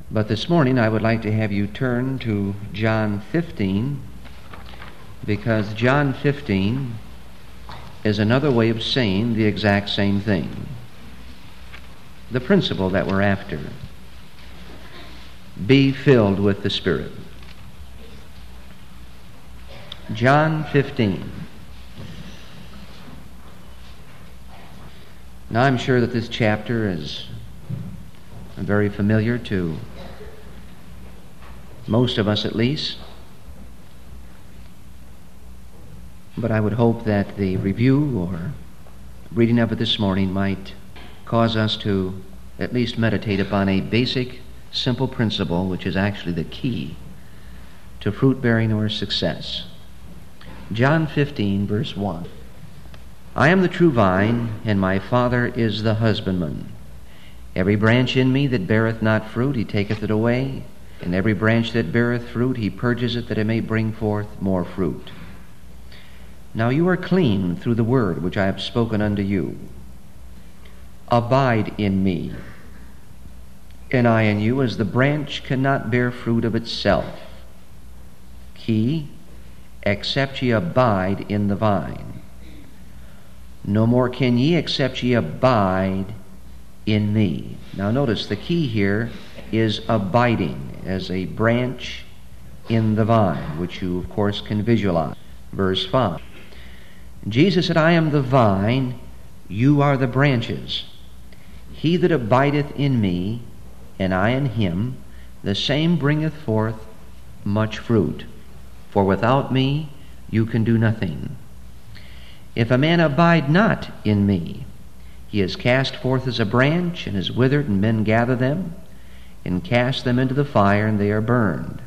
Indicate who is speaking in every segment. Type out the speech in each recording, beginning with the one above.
Speaker 1: But this morning I would like to have you turn to John 15, because John 15 is another way of saying the exact same thing. The principle that we're after. Be filled with the Spirit. John 15. Now I'm sure that this chapter is very familiar to most of us at least. But I would hope that the review or reading of it this morning might cause us to at least meditate upon a basic, simple principle which is actually the key to fruit-bearing or success. John 15, verse 1. I am the true vine, and my Father is the husbandman. Every branch in me that beareth not fruit, he taketh it away, and every branch that beareth fruit, he purges it, that it may bring forth more fruit. Now you are clean through the word which I have spoken unto you. Abide in me, and I in you, as the branch cannot bear fruit of itself. Key, except ye abide in the vine. No more can ye except ye abide in me. Now notice the key here is abiding as a branch in the vine, which you of course can visualize. Verse 5. Jesus said, I am the vine, you are the branches. He that abideth in me, and I in him, the same bringeth forth much fruit. For without me you can do nothing. If a man abide not in me, he is cast forth as a branch, and is withered, and men gather them, and cast them into the fire, and they are burned.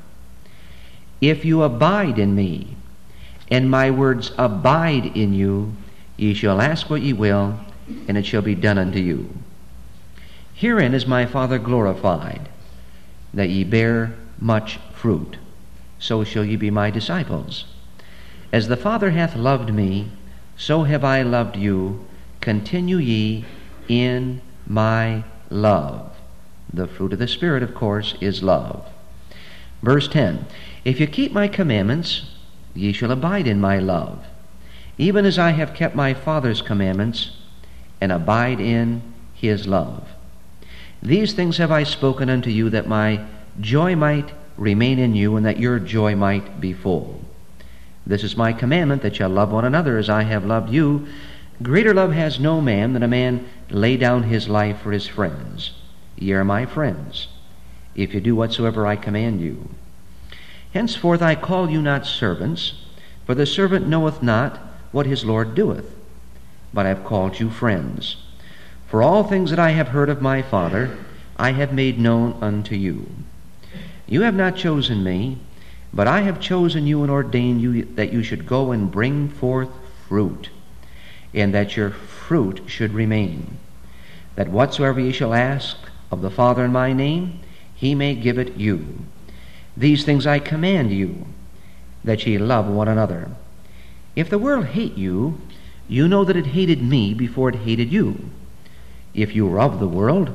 Speaker 1: If you abide in me, and my words abide in you, ye shall ask what ye will, and it shall be done unto you. Herein is my Father glorified, that ye bear much fruit. So shall ye be my disciples. As the Father hath loved me, so have I loved you. Continue ye in my love. The fruit of the Spirit, of course, is love. Verse 10. If you keep my commandments, ye shall abide in my love, even as I have kept my Father's commandments, and abide in his love. These things have I spoken unto you, that my joy might remain in you, and that your joy might be full. This is my commandment, that ye love one another as I have loved you. Greater love has no man than a man lay down his life for his friends. Ye are my friends, if you do whatsoever I command you. Henceforth I call you not servants, for the servant knoweth not what his Lord doeth, but I have called you friends. For all things that I have heard of my Father, I have made known unto you. You have not chosen me, but I have chosen you and ordained you that you should go and bring forth fruit, and that your fruit should remain, that whatsoever ye shall ask of the Father in my name, he may give it you. These things I command you, that ye love one another. If the world hate you, you know that it hated me before it hated you. If you were of the world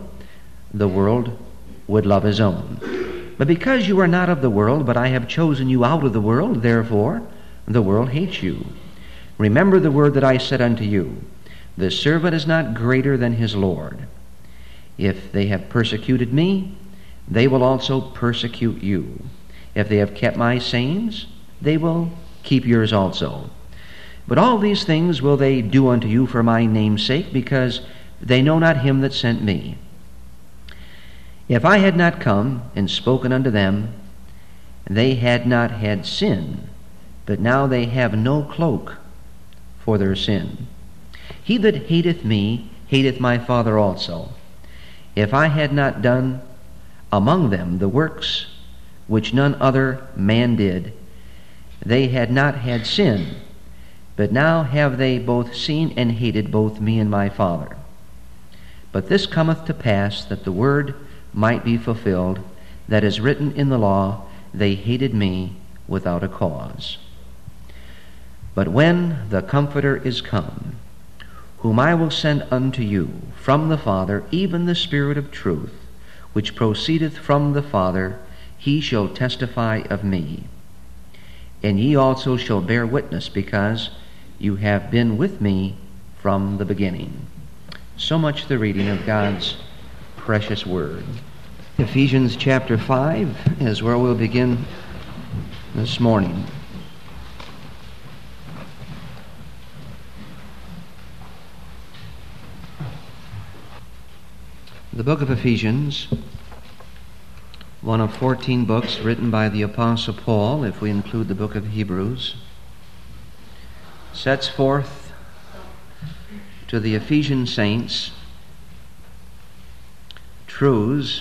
Speaker 1: would love his own. But because you are not of the world, but I have chosen you out of the world, therefore the world hates you. Remember the word that I said unto you, the servant is not greater than his Lord. If they have persecuted me, they will also persecute you. If they have kept my sayings, they will keep yours also. But all these things will they do unto you for my name's sake, because they know not him that sent me. If I had not come and spoken unto them, they had not had sin, but now they have no cloak for their sin. He that hateth me hateth my Father also. If I had not done among them the works which none other man did, they had not had sin, but now have they both seen and hated both me and my Father. But this cometh to pass, that the word might be fulfilled, that is written in the law, they hated me without a cause. But when the Comforter is come, whom I will send unto you from the Father, even the Spirit of truth, which proceedeth from the Father, he shall testify of me. And ye also shall bear witness, because you have been with me from the beginning. So much the reading of God's precious word. Ephesians chapter 5 is where we'll begin this morning. The book of Ephesians, one of 14 books written by the Apostle Paul, if we include the book of Hebrews, sets forth to the Ephesian saints truths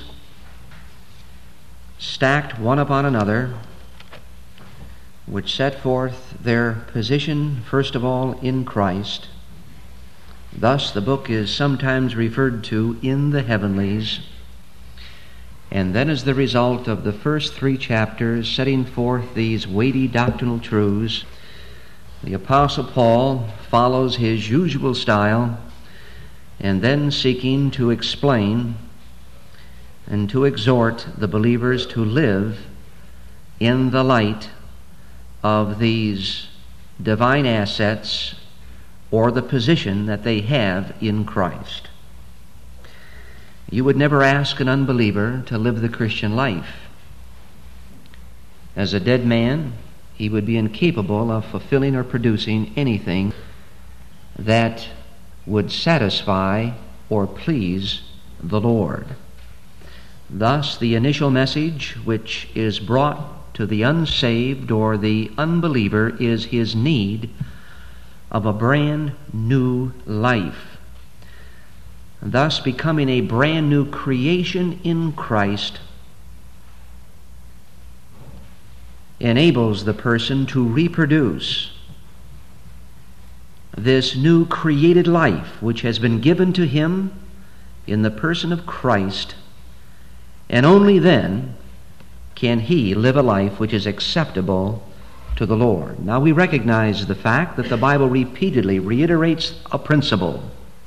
Speaker 1: stacked one upon another, which set forth their position, first of all, in Christ. Thus, the book is sometimes referred to in the heavenlies, and then as the result of the first 3 chapters setting forth these weighty doctrinal truths, the Apostle Paul follows his usual style, and then seeking to explain and to exhort the believers to live in the light of these divine assets or the position that they have in Christ. You would never ask an unbeliever to live the Christian life. As a dead man, he would be incapable of fulfilling or producing anything that would satisfy or please the Lord. Thus, the initial message which is brought to the unsaved or the unbeliever is his need of a brand new life, thus becoming a brand new creation in Christ enables the person to reproduce this new created life which has been given to him in the person of Christ, and only then can he live a life which is acceptable to the Lord. Now, we recognize the fact that the Bible repeatedly reiterates a principle.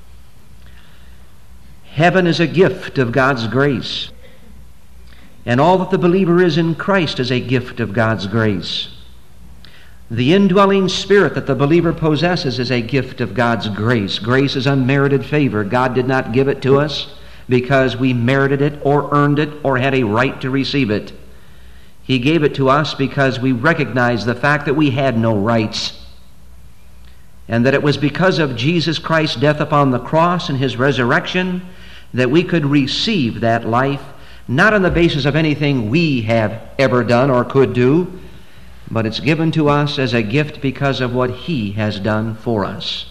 Speaker 1: Heaven is a gift of God's grace, and all that the believer is in Christ is a gift of God's grace. The indwelling spirit that the believer possesses is a gift of God's grace. Grace is unmerited favor. God did not give it to us because we merited it or earned it or had a right to receive it. He gave it to us because we recognized the fact that we had no rights, and that it was because of Jesus Christ's death upon the cross and his resurrection that we could receive that life, not on the basis of anything we have ever done or could do, but it's given to us as a gift because of what he has done for us.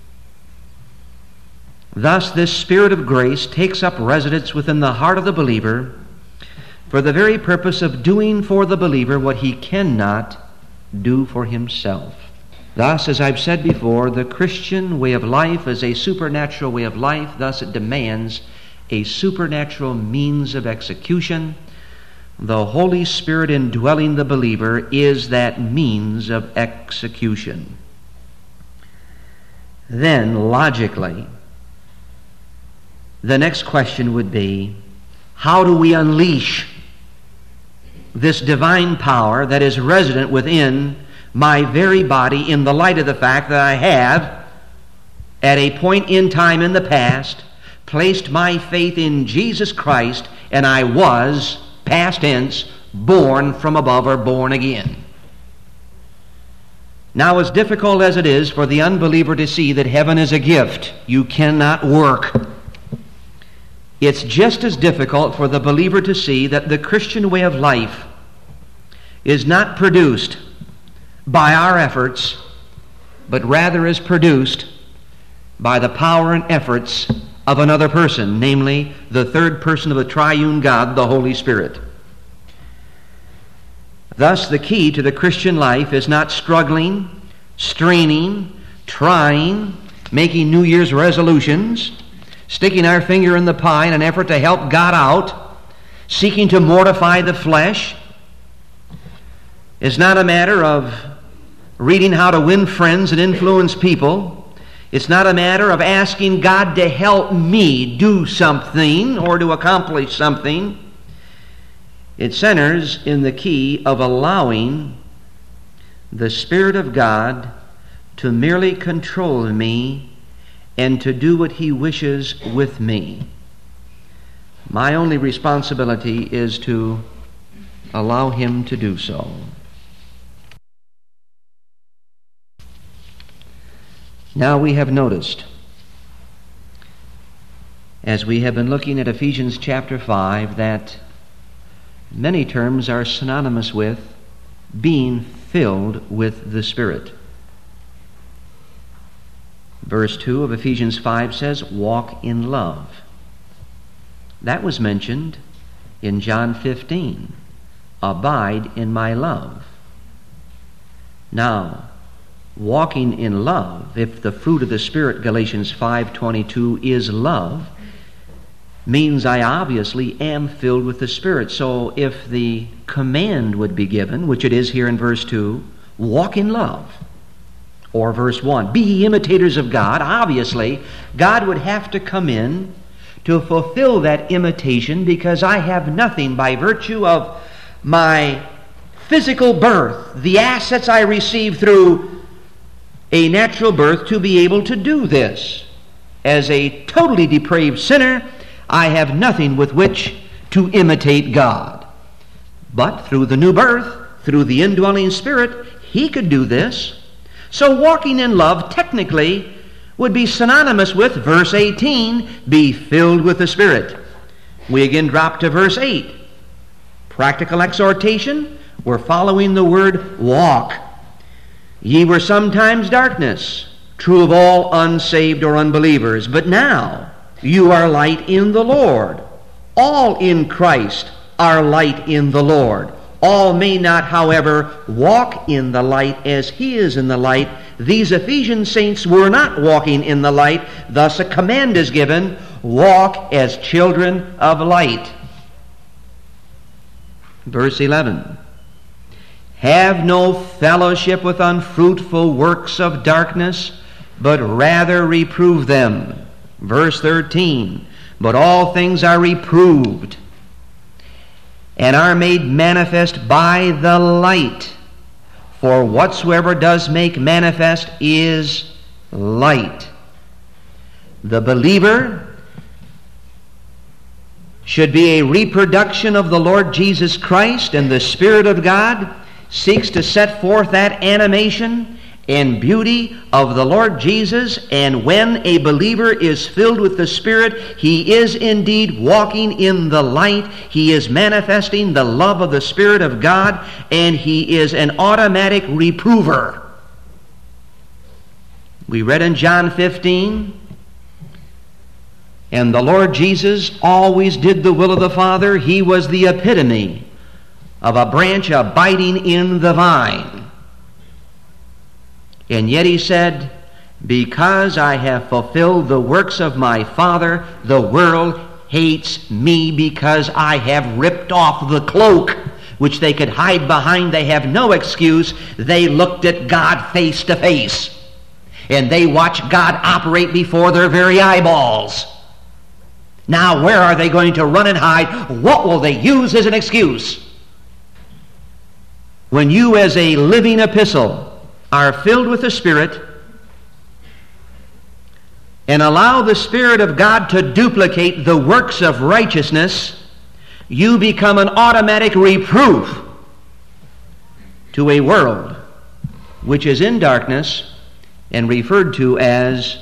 Speaker 1: Thus, this Spirit of grace takes up residence within the heart of the believer for the very purpose of doing for the believer what he cannot do for himself. Thus, as I've said before, the Christian way of life is a supernatural way of life. Thus, it demands a supernatural means of execution. The Holy Spirit indwelling the believer is that means of execution. Then, logically, the next question would be, how do we unleash this divine power that is resident within my very body in the light of the fact that I have, at a point in time in the past, placed my faith in Jesus Christ, and I was, past tense, born from above or born again. Now, as difficult as it is for the unbeliever to see that heaven is a gift, you cannot work, it's just as difficult for the believer to see that the Christian way of life is not produced by our efforts, but rather is produced by the power and efforts of another person, namely the third person of the triune God, the Holy Spirit. Thus, the key to the Christian life is not struggling, straining, trying, making New Year's resolutions, sticking our finger in the pie in an effort to help God out, seeking to mortify the flesh. It's not a matter of reading how to win friends and influence people. It's not a matter of asking God to help me do something or to accomplish something. It centers in the key of allowing the Spirit of God to merely control me and to do what He wishes with me. My only responsibility is to allow Him to do so. Now we have noticed, as we have been looking at Ephesians chapter 5, that many terms are synonymous with being filled with the Spirit. Verse 2 of Ephesians 5 says, walk in love. That was mentioned in John 15. Abide in my love. Now, walking in love, if the fruit of the Spirit, Galatians 5:22, is love, means I obviously am filled with the Spirit. So if the command would be given, which it is here in verse 2, walk in love, or verse 1, be ye imitators of God, obviously God would have to come in to fulfill that imitation, because I have nothing by virtue of my physical birth, the assets I receive through a natural birth, to be able to do this. As a totally depraved sinner, I have nothing with which to imitate God. But through the new birth, through the indwelling Spirit, He could do this. So walking in love technically would be synonymous with verse 18, be filled with the Spirit. We again drop to verse 8. Practical exhortation, we're following the word walk. Ye were sometimes darkness, true of all unsaved or unbelievers, but now you are light in the Lord. All in Christ are light in the Lord. All may not, however, walk in the light as He is in the light. These Ephesian saints were not walking in the light. Thus a command is given, walk as children of light. Verse 11. Have no fellowship with unfruitful works of darkness, but rather reprove them. Verse 13. But all things are reproved and are made manifest by the light. For whatsoever does make manifest is light. The believer should be a reproduction of the Lord Jesus Christ, and the Spirit of God seeks to set forth that animation and beauty of the Lord Jesus. And when a believer is filled with the Spirit, he is indeed walking in the light. He is manifesting the love of the Spirit of God, and he is an automatic reprover. We read in John 15, and the Lord Jesus always did the will of the Father. He was the epitome of a branch abiding in the vine. And yet He said, because I have fulfilled the works of my Father, the world hates me, because I have ripped off the cloak which they could hide behind. They have no excuse. They looked at God face to face, and they watched God operate before their very eyeballs. Now where are they going to run and hide? What will they use as an excuse? When you, as a living epistle, are filled with the Spirit and allow the Spirit of God to duplicate the works of righteousness, you become an automatic reproof to a world which is in darkness and referred to as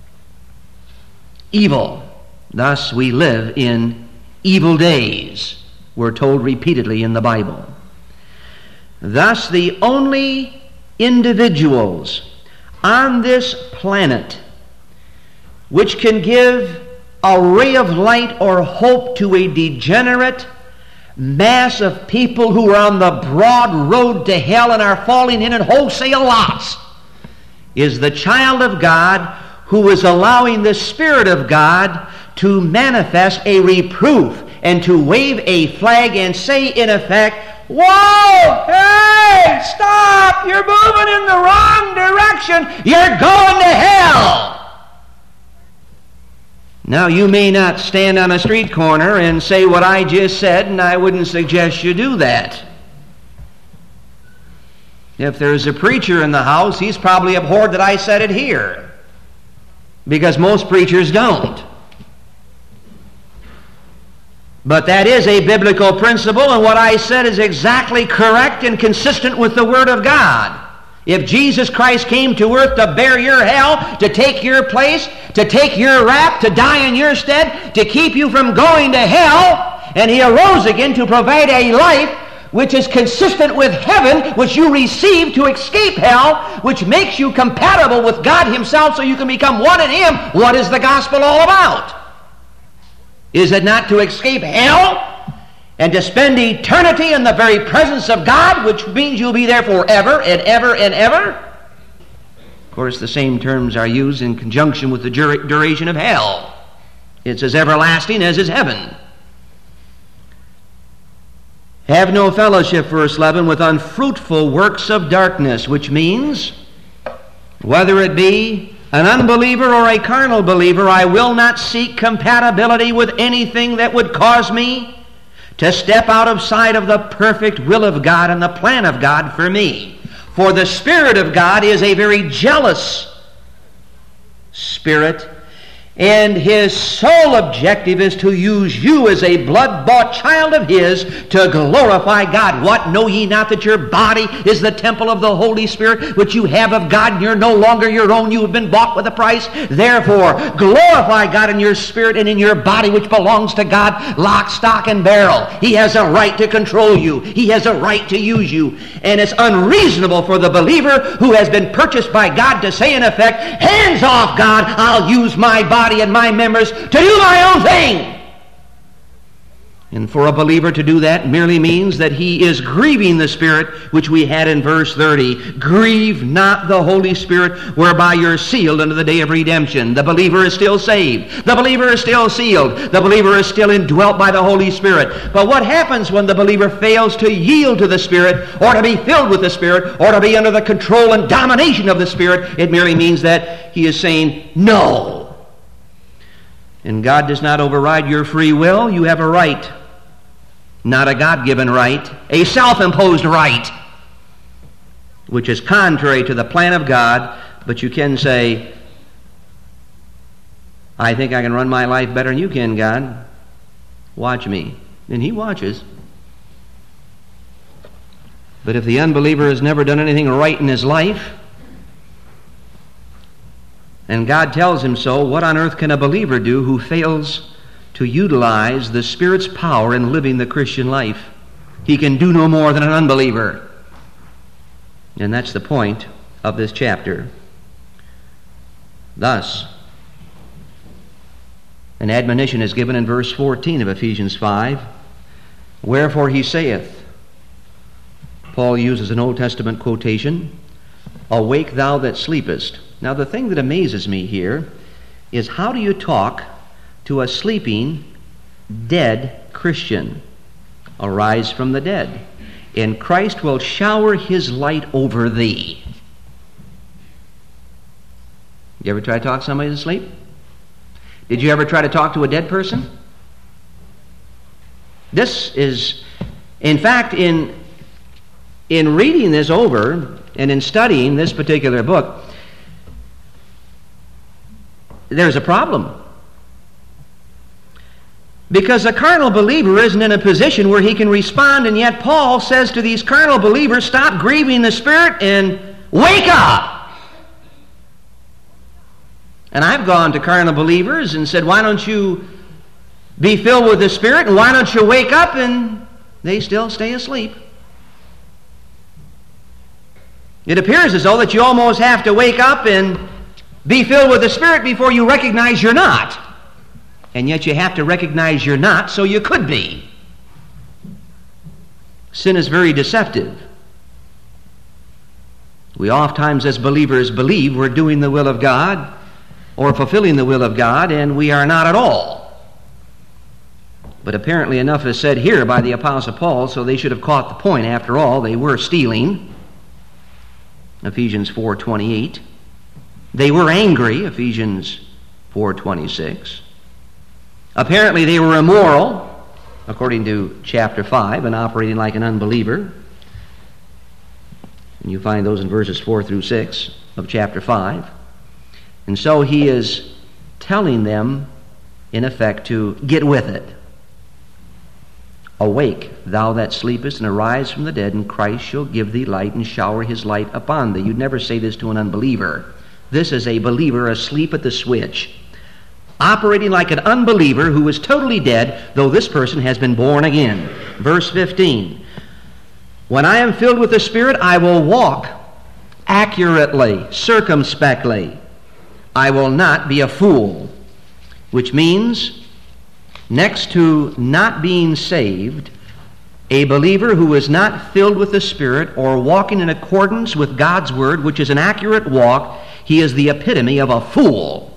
Speaker 1: evil. Thus we live in evil days, we're told repeatedly in the Bible. Thus the only individuals on this planet which can give a ray of light or hope to a degenerate mass of people who are on the broad road to hell and are falling in wholesale lots is the child of God who is allowing the Spirit of God to manifest a reproof and to wave a flag and say in effect, whoa, hey, stop, you're moving in the wrong direction, you're going to hell. Now, you may not stand on a street corner and say what I just said, and I wouldn't suggest you do that. If there's a preacher in the house, he's probably abhorred that I said it here, because most preachers don't. But that is a biblical principle, and what I said is exactly correct and consistent with the Word of God. If Jesus Christ came to earth to bear your hell, to take your place, to take your wrath, to die in your stead, to keep you from going to hell, and He arose again to provide a life which is consistent with heaven, which you receive to escape hell, which makes you compatible with God Himself so you can become one in Him, what is the gospel all about? Is it not to escape hell and to spend eternity in the very presence of God, which means you'll be there forever and ever and ever? Of course, the same terms are used in conjunction with the duration of hell. It's as everlasting as is heaven. Have no fellowship, verse 11, with unfruitful works of darkness, which means, whether it be an unbeliever or a carnal believer, I will not seek compatibility with anything that would cause me to step out of sight of the perfect will of God and the plan of God for me. For the Spirit of God is a very jealous Spirit, and His sole objective is to use you as a blood-bought child of His to glorify God. What, know ye not that your body is the temple of the Holy Spirit, which you have of God, and you're no longer your own, you have been bought with a price? Therefore, glorify God in your spirit and in your body, which belongs to God, lock, stock, and barrel. He has a right to control you. He has a right to use you. And it's unreasonable for the believer who has been purchased by God to say, in effect, hands off, God, I'll use my body and my members to do my own thing. And for a believer to do that merely means that he is grieving the Spirit, which we had in verse 30. Grieve not the Holy Spirit, whereby you're sealed unto the day of redemption. The believer is still saved. The believer is still sealed. The believer is still indwelt by the Holy Spirit. But what happens when the believer fails to yield to the Spirit, or to be filled with the Spirit, or to be under the control and domination of the Spirit? It merely means that he is saying no. And God does not override your free will. You have a right. Not a God-given right, a self-imposed right, which is contrary to the plan of God, but you can say, I think I can run my life better than you can, God. Watch me. And He watches. But if the unbeliever has never done anything right in his life, and God tells him so, what on earth can a believer do who fails to utilize the Spirit's power in living the Christian life? He can do no more than an unbeliever. And that's the point of this chapter. Thus, an admonition is given in verse 14 of Ephesians 5. Wherefore he saith, Paul uses an Old Testament quotation, awake thou that sleepest. Now the thing that amazes me here is, how do you talk to a sleeping, dead Christian? Arise from the dead, and Christ will shower His light over thee. You ever try to talk to somebody that's asleep? Did you ever try to talk to a dead person? This is, in fact, in reading this over and in studying this particular book, there's a problem. Because a carnal believer isn't in a position where he can respond, and yet Paul says to these carnal believers, stop grieving the Spirit and wake up. And I've gone to carnal believers and said, why don't you be filled with the Spirit, and why don't you wake up? And they still stay asleep. It appears as though that you almost have to wake up and be filled with the Spirit before you recognize you're not. And yet you have to recognize you're not so you could be. Sin is very deceptive. We oftentimes as believers believe we're doing the will of God or fulfilling the will of God, and we are not at all. But apparently enough is said here by the Apostle Paul, so they should have caught the point. After all, they were stealing. Ephesians 4:28. They were angry, Ephesians 4:26. Apparently they were immoral, according to chapter 5, and operating like an unbeliever. And you find those in verses 4 through 6 of chapter 5. And so he is telling them, in effect, to get with it. Awake, thou that sleepest, and arise from the dead, and Christ shall give thee light and shower his light upon thee. You'd never say this to an unbeliever. This is a believer asleep at the switch, operating like an unbeliever who is totally dead, though this person has been born again. Verse 15, when I am filled with the Spirit, I will walk accurately, circumspectly. I will not be a fool, which means, next to not being saved, a believer who is not filled with the Spirit or walking in accordance with God's Word, which is an accurate walk, he is the epitome of a fool.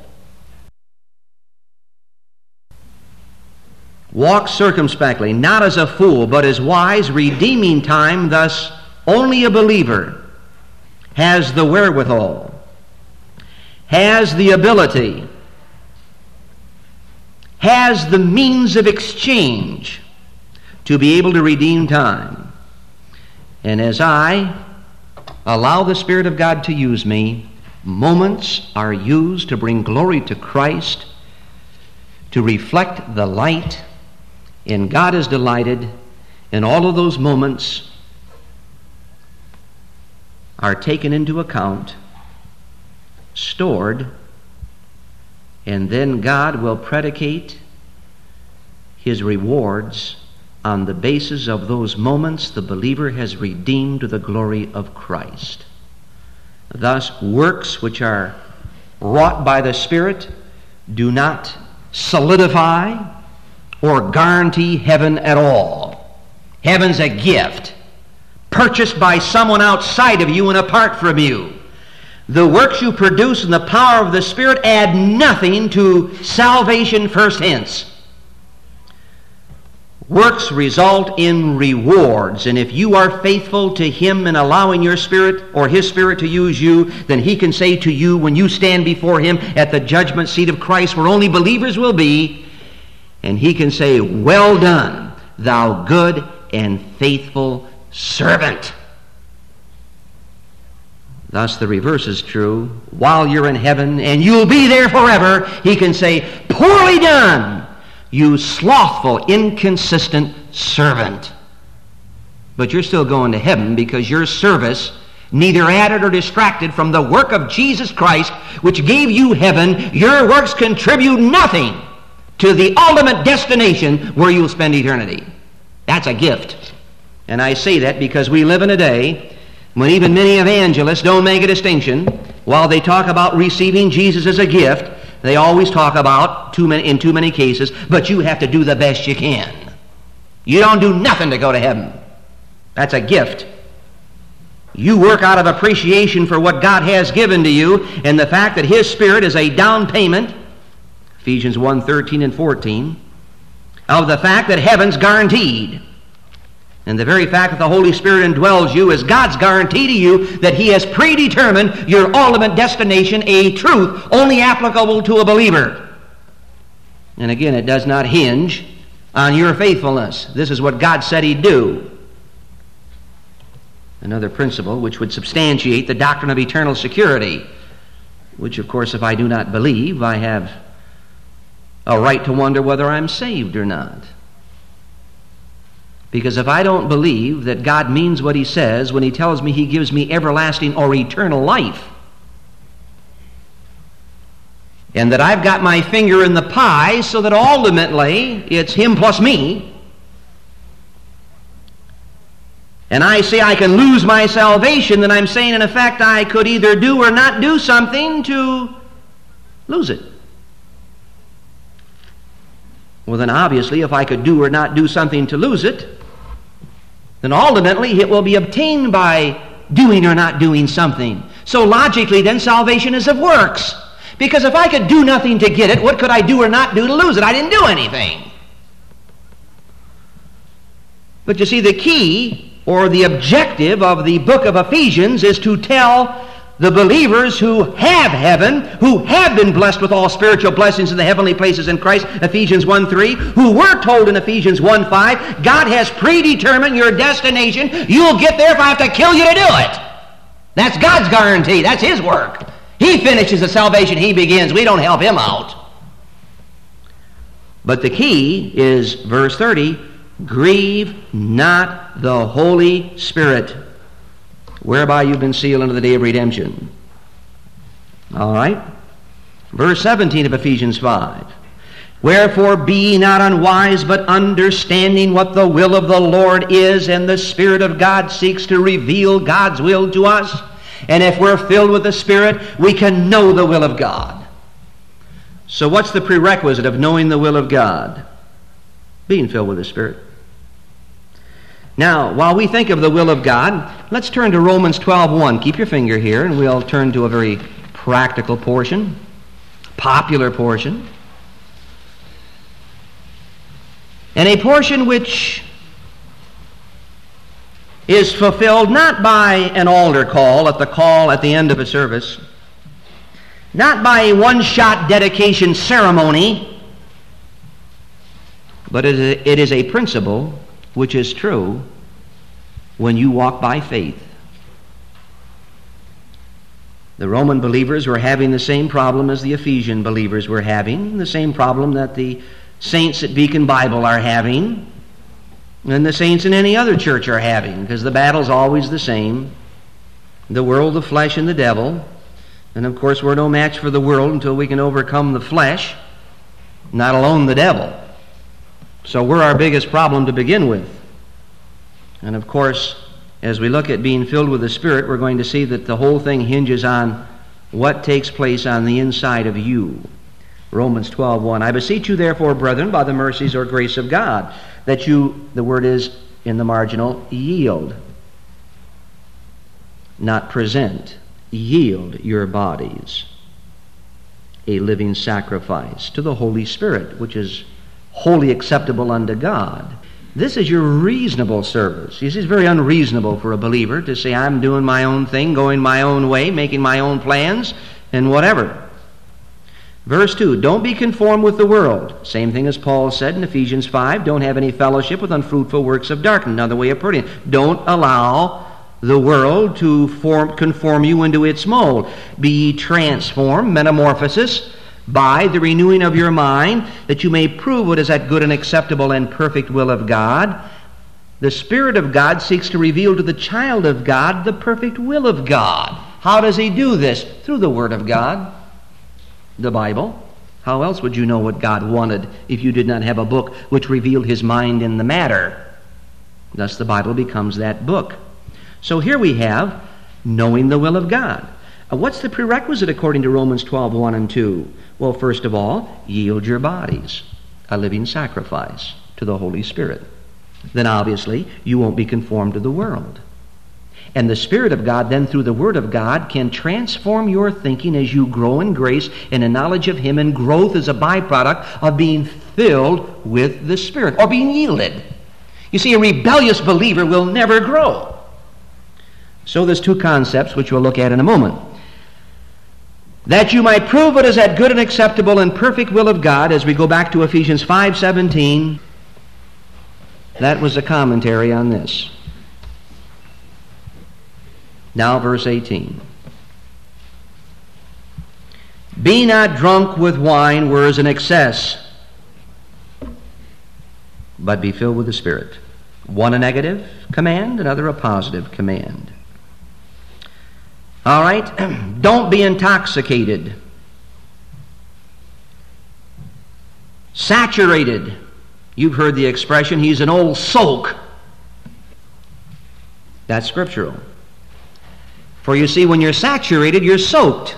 Speaker 1: Walk circumspectly, not as a fool, but as wise, redeeming time, thus only a believer has the wherewithal, has the ability, has the means of exchange to be able to redeem time. And as I allow the Spirit of God to use me, moments are used to bring glory to Christ, to reflect the light, and God is delighted, and all of those moments are taken into account, stored, and then God will predicate his rewards on the basis of those moments the believer has redeemed to the glory of Christ. Thus, works which are wrought by the Spirit do not solidify or guarantee heaven at all. Heaven's a gift, purchased by someone outside of you and apart from you. The works you produce in the power of the Spirit add nothing to salvation first hence. Works result in rewards, and if you are faithful to Him in allowing your Spirit or His Spirit to use you, then He can say to you when you stand before Him at the judgment seat of Christ, where only believers will be, and He can say, well done, thou good and faithful servant. Thus the reverse is true. While you're in heaven, and you'll be there forever, He can say, poorly done, you slothful, inconsistent servant. But you're still going to heaven because your service neither added or distracted from the work of Jesus Christ, which gave you heaven. Your works contribute nothing to the ultimate destination where you'll spend eternity. That's a gift. And I say that because we live in a day when even many evangelists don't make a distinction. While they talk about receiving Jesus as a gift, they always talk about, in too many cases, but you have to do the best you can. You don't do nothing to go to heaven. That's a gift. You work out of appreciation for what God has given to you, and the fact that His Spirit is a down payment, Ephesians 1:13 and 14, of the fact that heaven's guaranteed. And the very fact that the Holy Spirit indwells you is God's guarantee to you that He has predetermined your ultimate destination, a truth only applicable to a believer. And again, it does not hinge on your faithfulness. This is what God said He'd do. Another principle which would substantiate the doctrine of eternal security, which, of course, if I do not believe, I have a right to wonder whether I'm saved or not. Because if I don't believe that God means what He says when He tells me He gives me everlasting or eternal life, and that I've got my finger in the pie so that ultimately it's Him plus me, and I say I can lose my salvation, then I'm saying in effect I could either do or not do something to lose it. Well, then obviously if I could do or not do something to lose it, then ultimately it will be obtained by doing or not doing something. So logically then salvation is of works. Because if I could do nothing to get it, what could I do or not do to lose it? I didn't do anything. But you see, the key or the objective of the book of Ephesians is to tell the believers who have heaven, who have been blessed with all spiritual blessings in the heavenly places in Christ, Ephesians 1:3, who were told in Ephesians 1:5, God has predetermined your destination. You'll get there if I have to kill you to do it. That's God's guarantee. That's His work. He finishes the salvation He begins. We don't help Him out. But the key is verse 30, grieve not the Holy Spirit, whereby you've been sealed unto the day of redemption. All right? Verse 17 of Ephesians 5. Wherefore be ye not unwise, but understanding what the will of the Lord is, and the Spirit of God seeks to reveal God's will to us. And if we're filled with the Spirit, we can know the will of God. So what's the prerequisite of knowing the will of God? Being filled with the Spirit. Now, while we think of the will of God, let's turn to Romans 12:1. Keep your finger here, and we'll turn to a very practical portion, popular portion, and a portion which is fulfilled not by an altar call at the end of a service, not by a one-shot dedication ceremony, but it is a principle which is true when you walk by faith. The Roman believers were having the same problem as the Ephesian believers were having, the same problem that the saints at Beacon Bible are having, and the saints in any other church are having, because the battle's always the same. The world, the flesh, and the devil. And of course we're no match for the world until we can overcome the flesh, not alone the devil. So we're our biggest problem to begin with. And of course, as we look at being filled with the Spirit, we're going to see that the whole thing hinges on what takes place on the inside of you. Romans 12:1. I beseech you therefore, brethren, by the mercies or grace of God, that you, the word is in the marginal, yield. Not present. Yield your bodies a living sacrifice to the Holy Spirit, which is wholly acceptable unto God. This is your reasonable service. You see, it's very unreasonable for a believer to say, I'm doing my own thing, going my own way, making my own plans, and whatever. Verse 2, don't be conformed with the world. Same thing as Paul said in Ephesians 5, don't have any fellowship with unfruitful works of darkness. Another way of putting it, don't allow the world to conform you into its mold. Be ye transformed, metamorphosis, by the renewing of your mind, that you may prove what is that good and acceptable and perfect will of God. The Spirit of God seeks to reveal to the child of God the perfect will of God. How does He do this? Through the Word of God, the Bible. How else would you know what God wanted if you did not have a book which revealed His mind in the matter? Thus the Bible becomes that book. So here we have knowing the will of God. What's the prerequisite according to Romans 12:1 and 2? Well, first of all, yield your bodies, a living sacrifice to the Holy Spirit. Then obviously you won't be conformed to the world. And the Spirit of God then through the Word of God can transform your thinking as you grow in grace and in knowledge of Him, and growth is a byproduct of being filled with the Spirit or being yielded. You see, a rebellious believer will never grow. So there's two concepts which we'll look at in a moment. That you might prove what is that good and acceptable and perfect will of God, as we go back to Ephesians 5:17. That was a commentary on this. Now verse 18. Be not drunk with wine, whereas in excess, but be filled with the Spirit. One a negative command, another a positive command. All right? Don't be intoxicated. Saturated. You've heard the expression, he's an old soak. That's scriptural. For you see, when you're saturated, you're soaked.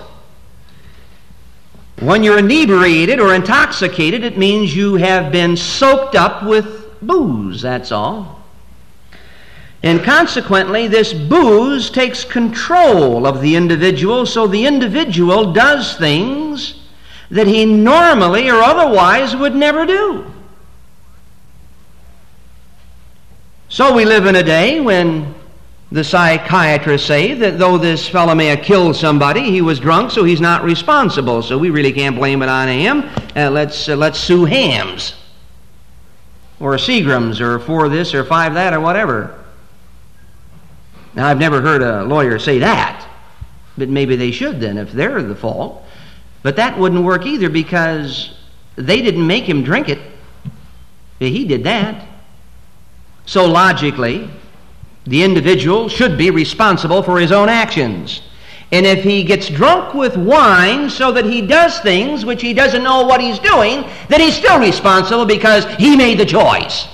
Speaker 1: When you're inebriated or intoxicated, it means you have been soaked up with booze, that's all. And consequently, this booze takes control of the individual, so the individual does things that he normally or otherwise would never do. So we live in a day when The psychiatrists say that though this fellow may have killed somebody, he was drunk, so he's not responsible. So we really can't blame it on him. Let's sue Hams or Seagrams or 4 this or 5 that or whatever. Now, I've never heard a lawyer say that, but maybe they should then if they're the fault. But that wouldn't work either because they didn't make him drink it. He did that. So logically, the individual should be responsible for his own actions. And if he gets drunk with wine so that he does things which he doesn't know what he's doing, then he's still responsible because he made the choice.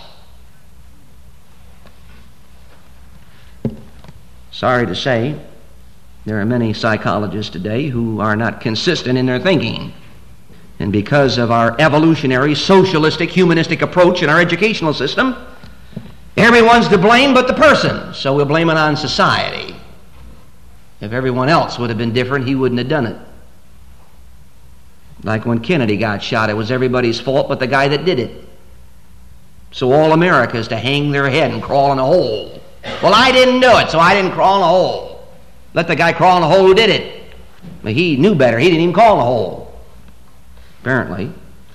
Speaker 1: Sorry to say, there are many psychologists today who are not consistent in their thinking. And because of our evolutionary, socialistic, humanistic approach in our educational system, everyone's to blame but the person. So we'll blame it on society. If everyone else would have been different, he wouldn't have done it. Like when Kennedy got shot, it was everybody's fault but the guy that did it. So all America is to hang their head and crawl in a hole. Well, I didn't do it, so I didn't crawl in a hole. Let the guy crawl in a hole who did it. But he knew better. He didn't even crawl in a hole. Apparently.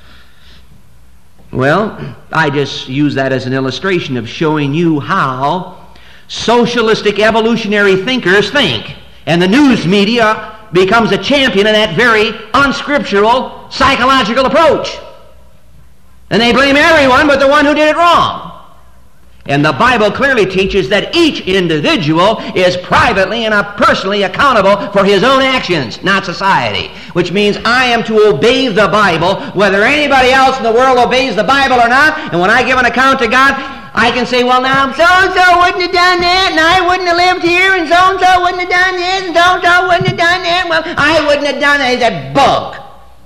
Speaker 1: Well, I just use that as an illustration of showing you how socialistic evolutionary thinkers think. And the news media becomes a champion in that very unscriptural psychological approach. And they blame everyone but the one who did it wrong. And the Bible clearly teaches that each individual is privately and personally accountable for his own actions, not society. Which means I am to obey the Bible, whether anybody else in the world obeys the Bible or not. And when I give an account to God, I can say, well, now, so-and-so wouldn't have done that, and I wouldn't have lived here, and so-and-so wouldn't have done this, and so-and-so wouldn't have done that. Well, I wouldn't have done that. That bunk.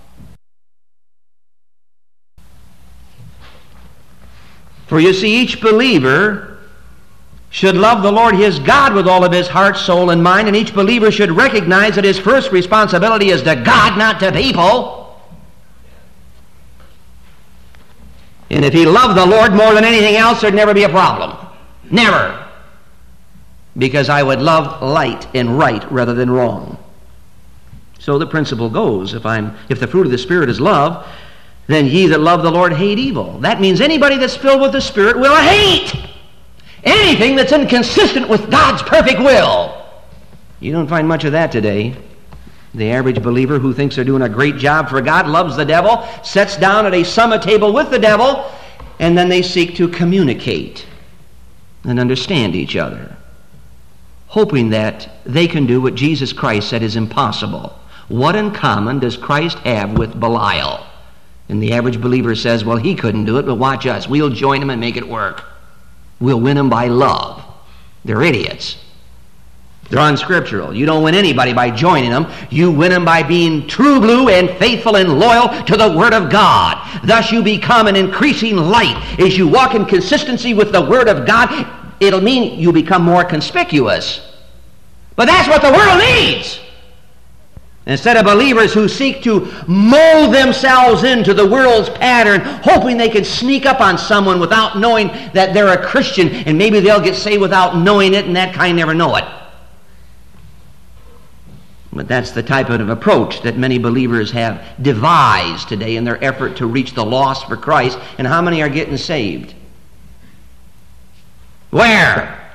Speaker 1: For you see, each believer should love the Lord his God with all of his heart, soul, and mind, and each believer should recognize that his first responsibility is to God, not to people. And if he loved the Lord more than anything else, there'd never be a problem. Never. Because I would love light and right rather than wrong. So the principle goes, if the fruit of the Spirit is love, then ye that love the Lord hate evil. That means anybody that's filled with the Spirit will hate anything that's inconsistent with God's perfect will. You don't find much of that today. The average believer who thinks they're doing a great job for God loves the devil, sits down at a summit table with the devil, and then they seek to communicate and understand each other, hoping that they can do what Jesus Christ said is impossible. What in common does Christ have with Belial? And the average believer says, well, he couldn't do it, but watch us. We'll join him and make it work. We'll win them by love. They're idiots. They're unscriptural. You don't win anybody by joining them. You win them by being true blue and faithful and loyal to the Word of God. Thus you become an increasing light. As you walk in consistency with the Word of God, it'll mean you become more conspicuous. But that's what the world needs. Instead of believers who seek to mold themselves into the world's pattern, hoping they can sneak up on someone without knowing that they're a Christian, and maybe they'll get saved without knowing it, and that kind never know it. But that's the type of approach that many believers have devised today in their effort to reach the lost for Christ. And how many are getting saved? Where?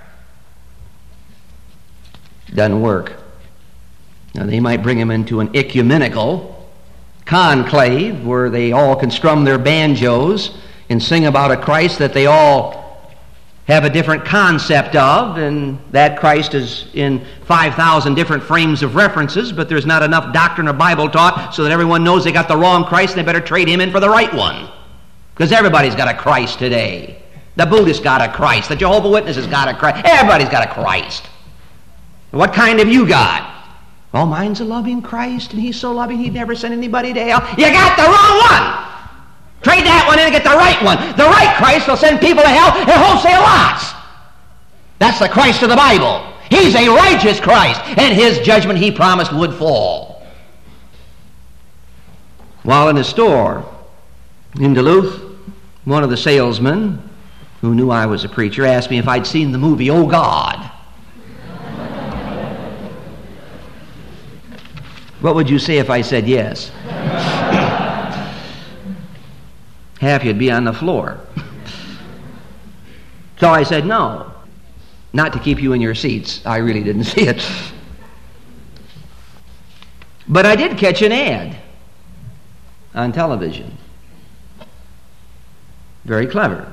Speaker 1: Doesn't work. Now, they might bring them into an ecumenical conclave where they all can strum their banjos and sing about a Christ that they all have a different concept of, and that Christ is in 5,000 different frames of references, but there's not enough doctrine or Bible taught so that everyone knows they got the wrong Christ and they better trade him in for the right one. Because everybody's got a Christ today. The Buddhists got a Christ. The Jehovah's Witnesses got a Christ. Everybody's got a Christ. What kind have you got? Oh, mine's a loving Christ, and he's so loving he'd never send anybody to hell. You got the wrong one! Trade that one in and get the right one. The right Christ will send people to hell and wholesale lots. That's the Christ of the Bible. He's a righteous Christ, and his judgment he promised would fall. While in a store in Duluth, one of the salesmen who knew I was a preacher asked me if I'd seen the movie Oh God. What would you say if I said yes? Half you'd be on the floor. So I said no. Not to keep you in your seats. I really didn't see it. But I did catch an ad on television. Very clever.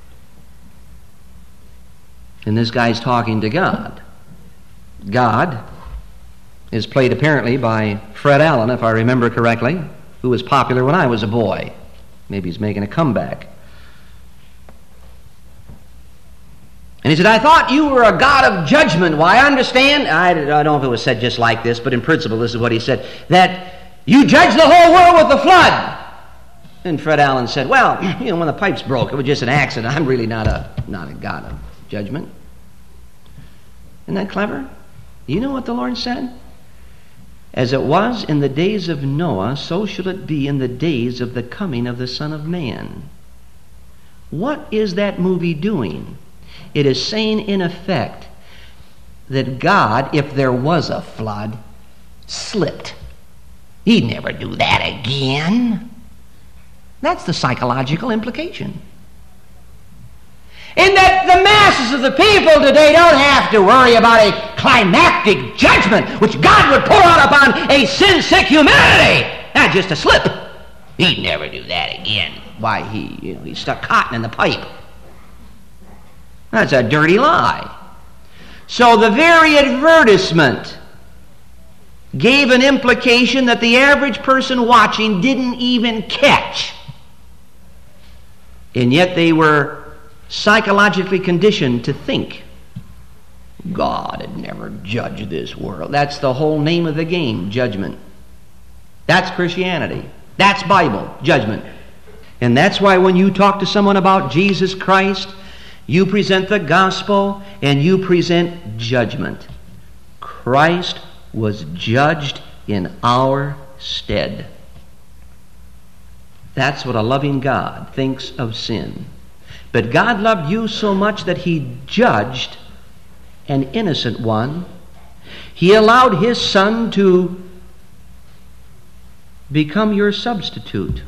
Speaker 1: And this guy's talking to God. God is played apparently by Fred Allen, if I remember correctly, who was popular when I was a boy. Maybe he's making a comeback. And he said, I thought you were a God of judgment. Well, I understand. I don't know if it was said just like this, but in principle this is what he said, that you judged the whole world with the flood. And Fred Allen said, well, when the pipes broke, it was just an accident. I'm really not a God of judgment. Isn't that clever? You know what the Lord said? As it was in the days of Noah, so shall it be in the days of the coming of the Son of Man. What is that movie doing? It is saying, in effect, that God, if there was a flood, slipped. He'd never do that again. That's the psychological implication. In that the masses of the people today don't have to worry about a climactic judgment which God would pour out upon a sin-sick humanity. That's just a slip. He'd never do that again. Why, he stuck cotton in the pipe. That's a dirty lie. So the very advertisement gave an implication that the average person watching didn't even catch. And yet they were psychologically conditioned to think God had never judged this world. That's the whole name of the game, judgment. That's Christianity. That's Bible, judgment. And that's why when you talk to someone about Jesus Christ, you present the gospel and you present judgment. Christ was judged in our stead. That's what a loving God thinks of sin. But God loved you so much that He judged an innocent one. He allowed His Son to become your substitute.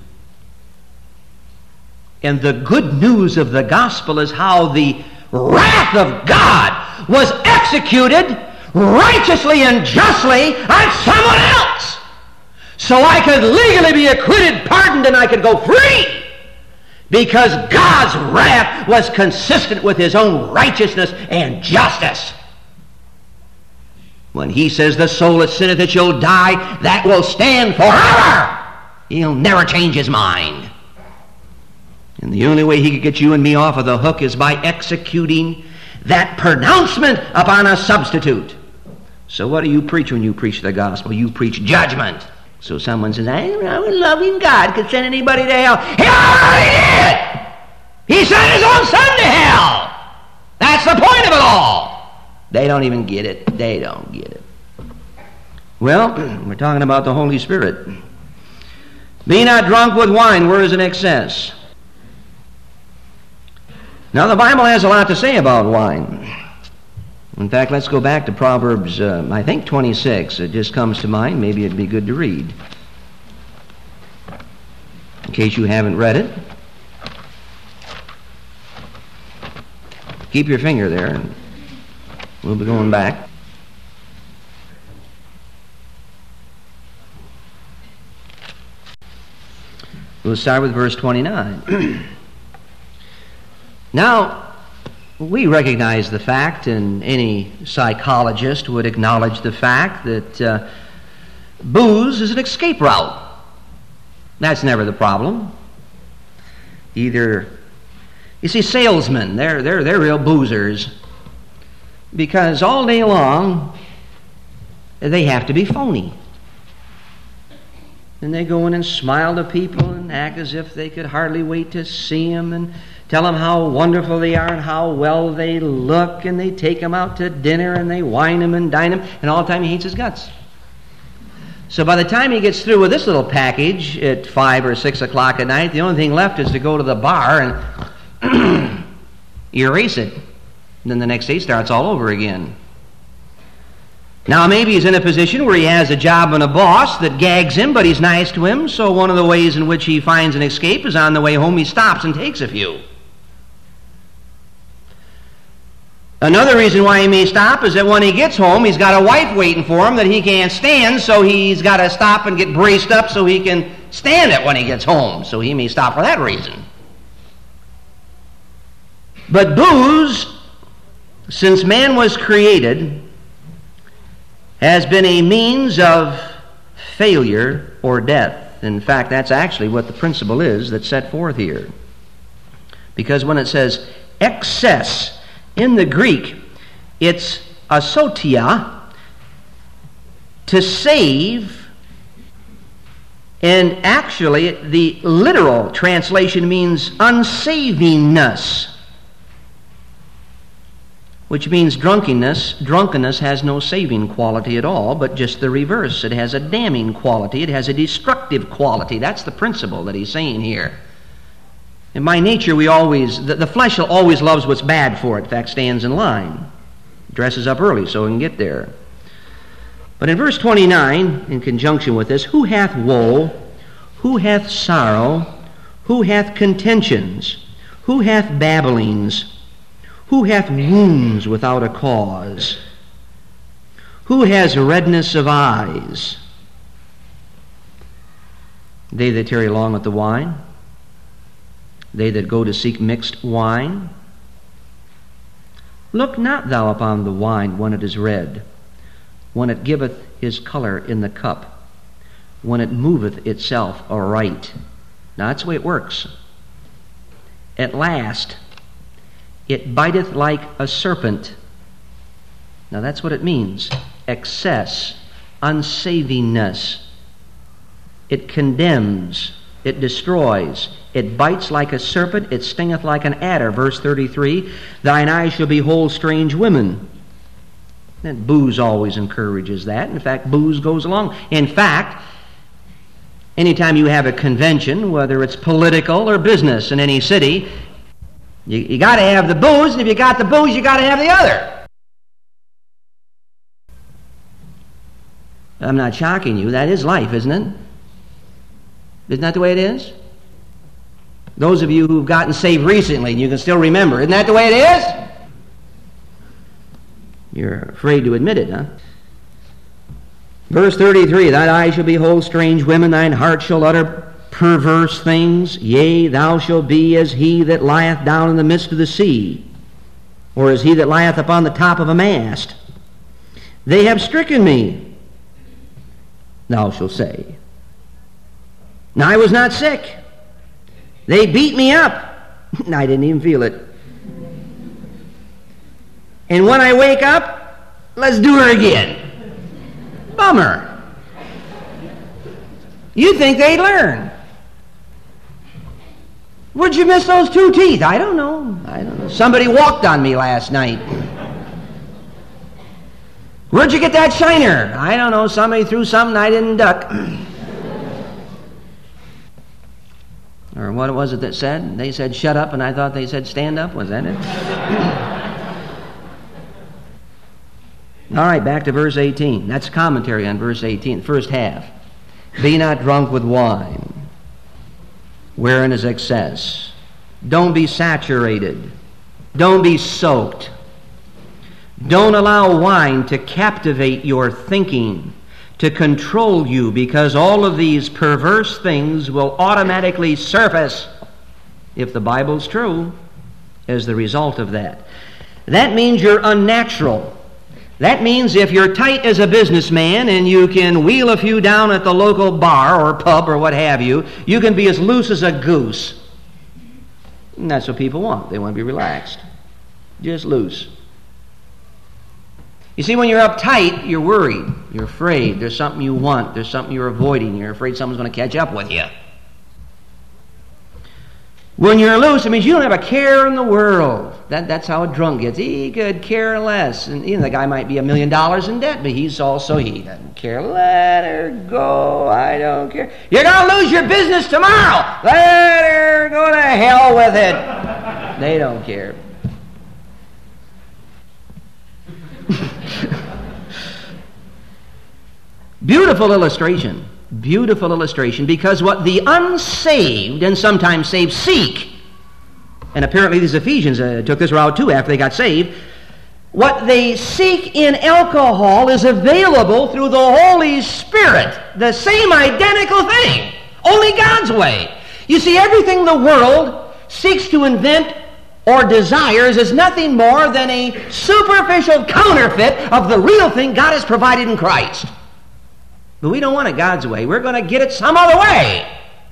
Speaker 1: And the good news of the gospel is how the wrath of God was executed righteously and justly on someone else. So I could legally be acquitted, pardoned, and I could go free. Because God's wrath was consistent with His own righteousness and justice. When He says, the soul that sinneth it shall die, that will stand forever. He'll never change His mind. And the only way He could get you and me off of the hook is by executing that pronouncement upon a substitute. So what do you preach when you preach the gospel? You preach judgment. So someone says, I a loving God could send anybody to hell. He already did! He sent His own Son to hell! That's the point of it all! They don't even get it. They don't get it. Well, we're talking about the Holy Spirit. Be not drunk with wine, where is an excess. Now the Bible has a lot to say about wine. In fact, let's go back to Proverbs, I think 26. It just comes to mind. Maybe it'd be good to read. In case you haven't read it. Keep your finger there, and we'll be going back. We'll start with verse 29. Now, we recognize the fact, and any psychologist would acknowledge the fact that booze is an escape route. That's never the problem. You see, salesmen, they're real boozers, because all day long they have to be phony. And they go in and smile to people and act as if they could hardly wait to see them, and tell them how wonderful they are and how well they look, and they take them out to dinner and they wine them and dine them, and all the time he hates his guts. So by the time he gets through with this little package at 5 or 6 o'clock at night, the only thing left is to go to the bar and erase it. And then the next day starts all over again. Now, maybe he's in a position where he has a job and a boss that gags him, but he's nice to him, so one of the ways in which he finds an escape is on the way home he stops and takes a few. Another reason why he may stop is that when he gets home, he's got a wife waiting for him that he can't stand, so he's got to stop and get braced up so he can stand it when he gets home. So he may stop for that reason. But booze, since man was created, has been a means of failure or death. In fact, that's actually what the principle is that's set forth here. Because when it says excess, in the Greek, it's asotia, to save, and actually the literal translation means unsavingness, which means drunkenness. Drunkenness has no saving quality at all, but just the reverse. It has a damning quality. It has a destructive quality. That's the principle that he's saying here. And by nature, the flesh always loves what's bad for it. In fact, stands in line. Dresses up early so it can get there. But in verse 29, in conjunction with this, who hath woe, who hath sorrow, who hath contentions, who hath babblings, who hath wounds without a cause, who has redness of eyes? They that tarry long at the wine, they that go to seek mixed wine. Look not thou upon the wine when it is red, when it giveth his color in the cup, when it moveth itself aright. Now that's the way it works. At last, it biteth like a serpent. Now that's what it means. Excess, unsavingness. It condemns. It destroys. It bites like a serpent. It stingeth like an adder. Verse 33, thine eyes shall behold strange women. And booze always encourages that. In fact, booze goes along. In fact, anytime you have a convention, whether it's political or business in any city, you got to have the booze, and if you got the booze, you got to have the other. I'm not shocking you. That is life, isn't it? Isn't that the way it is? Those of you who've gotten saved recently, and you can still remember, isn't that the way it is? You're afraid to admit it, huh? Verse 33, thine eyes shall behold strange women, thine heart shall utter perverse things. Yea, thou shalt be as he that lieth down in the midst of the sea, or as he that lieth upon the top of a mast. They have stricken me, thou shalt say. Now I was not sick. They beat me up. I didn't even feel it. And when I wake up, let's do her again. Bummer. You think they'd learn. Where'd you miss those 2 teeth? I don't know. Somebody walked on me last night. Where'd you get that shiner? I don't know. Somebody threw something I didn't duck. Or what was it that said? They said shut up and I thought they said stand up. Was that it? All right, back to verse 18. That's commentary on verse 18, the first half. Be not drunk with wine, wherein is excess. Don't be saturated. Don't be soaked. Don't allow wine to captivate your thinking, to control you, because all of these perverse things will automatically surface, if the Bible's true, as the result of that. That means you're unnatural. That means if you're tight as a businessman and you can wheel a few down at the local bar or pub or what have you, you can be as loose as a goose. And that's what people want. They want to be relaxed. Just loose. You see, when you're uptight, you're worried. You're afraid. There's something you want. There's something you're avoiding. You're afraid someone's going to catch up with you. When you're loose, it means you don't have a care in the world. That's how a drunk gets. He could care less. And the guy might be $1 million in debt, but he doesn't care. Let her go. I don't care. You're going to lose your business tomorrow. Let her go to hell with it. They don't care.
Speaker 2: Beautiful illustration. Beautiful illustration, because what the unsaved and sometimes saved seek, and apparently these Ephesians took this route too after they got saved, what they seek in alcohol is available through the Holy Spirit. The same identical thing, only God's way. You see, everything the world seeks to invent or desires is nothing more than a superficial counterfeit of the real thing God has provided in Christ. But we don't want it God's way. We're going to get it some other way.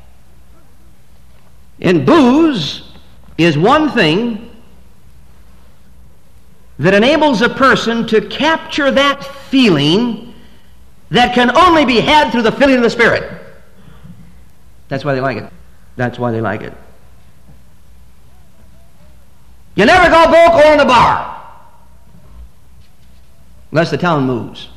Speaker 2: And booze is one thing that enables a person to capture that feeling that can only be had through the filling of the Spirit. That's why they like it. That's why they like it. You never go broke or in the bar unless the town moves.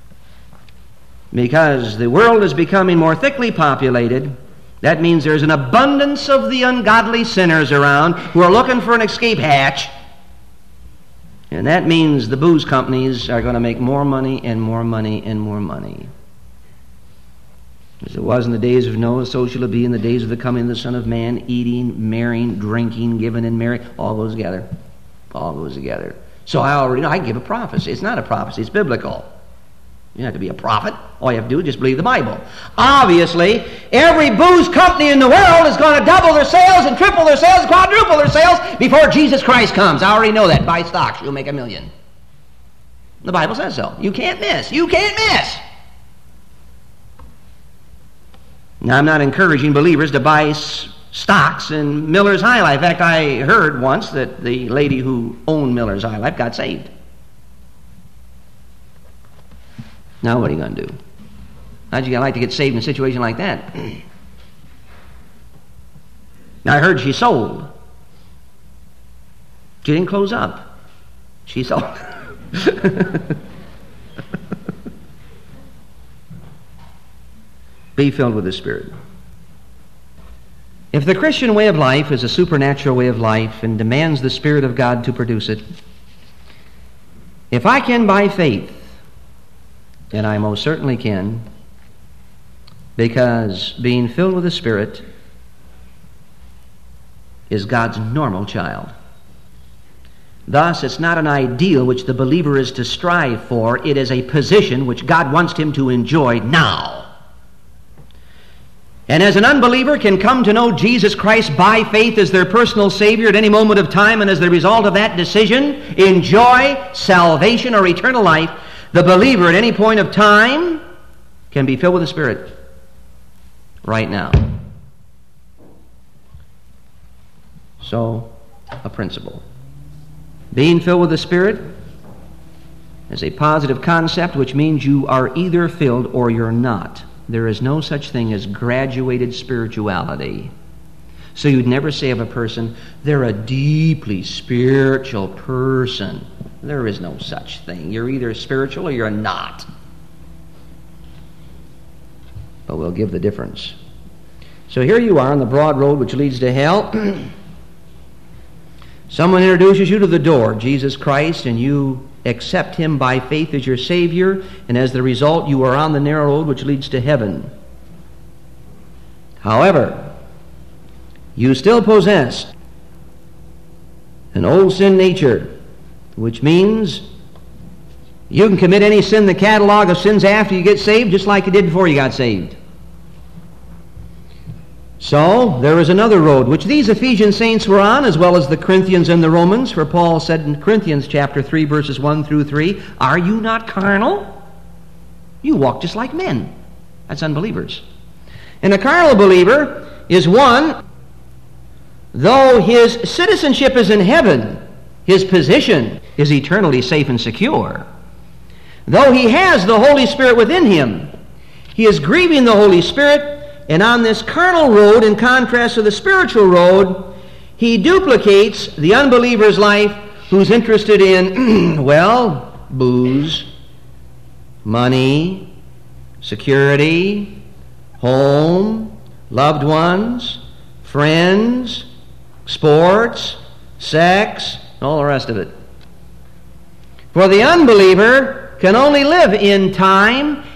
Speaker 2: Because the world is becoming more thickly populated, that means there's an abundance of the ungodly sinners around who are looking for an escape hatch. And that means the booze companies are going to make more money and more money and more money. As it was in the days of Noah, so shall it be in the days of the coming of the Son of Man, eating, marrying, drinking, giving in marriage, all goes together. All goes together. So I already know, I give a prophecy. It's not a prophecy, it's biblical. You don't have to be a prophet. All you have to do is just believe the Bible. Obviously, every booze company in the world is going to double their sales and triple their sales and quadruple their sales before Jesus Christ comes. I already know that. Buy stocks, you'll make $1 million. The Bible says so. You can't miss. You can't miss. Now, I'm not encouraging believers to buy stocks in Miller's High Life. In fact, I heard once that the lady who owned Miller's High Life got saved. Now what are you going to do? How'd you like to get saved in a situation like that? Now I heard she sold. She didn't close up. She sold. Be filled with the Spirit. If the Christian way of life is a supernatural way of life and demands the Spirit of God to produce it, if I can by faith, and I most certainly can, because being filled with the Spirit is God's normal child. Thus, it's not an ideal which the believer is to strive for. It is a position which God wants him to enjoy now. And as an unbeliever can come to know Jesus Christ by faith as their personal Savior at any moment of time, and as the result of that decision, enjoy salvation or eternal life, the believer at any point of time can be filled with the Spirit right now. So, a principle. Being filled with the Spirit is a positive concept, which means you are either filled or you're not. There is no such thing as graduated spirituality. So you'd never say of a person, they're a deeply spiritual person. There is no such thing. You're either spiritual or you're not. But we'll give the difference. So here you are on the broad road which leads to hell. Someone introduces you to the door, Jesus Christ, and you accept Him by faith as your Savior, and as the result you are on the narrow road which leads to heaven. However, you still possess an old sin nature, which means you can commit any sin in the catalog of sins after you get saved, just like you did before you got saved. So, there is another road, which these Ephesian saints were on, as well as the Corinthians and the Romans, for Paul said in Corinthians chapter 3, verses 1 through 3, "Are you not carnal? You walk just like men." That's unbelievers. And a carnal believer is one, though his citizenship is in heaven, his position is eternally safe and secure. Though he has the Holy Spirit within him, he is grieving the Holy Spirit, and on this carnal road, in contrast to the spiritual road, he duplicates the unbeliever's life who's interested in, well, booze, money, security, home, loved ones, friends, sports, sex, and all the rest of it. For the unbeliever can only live in time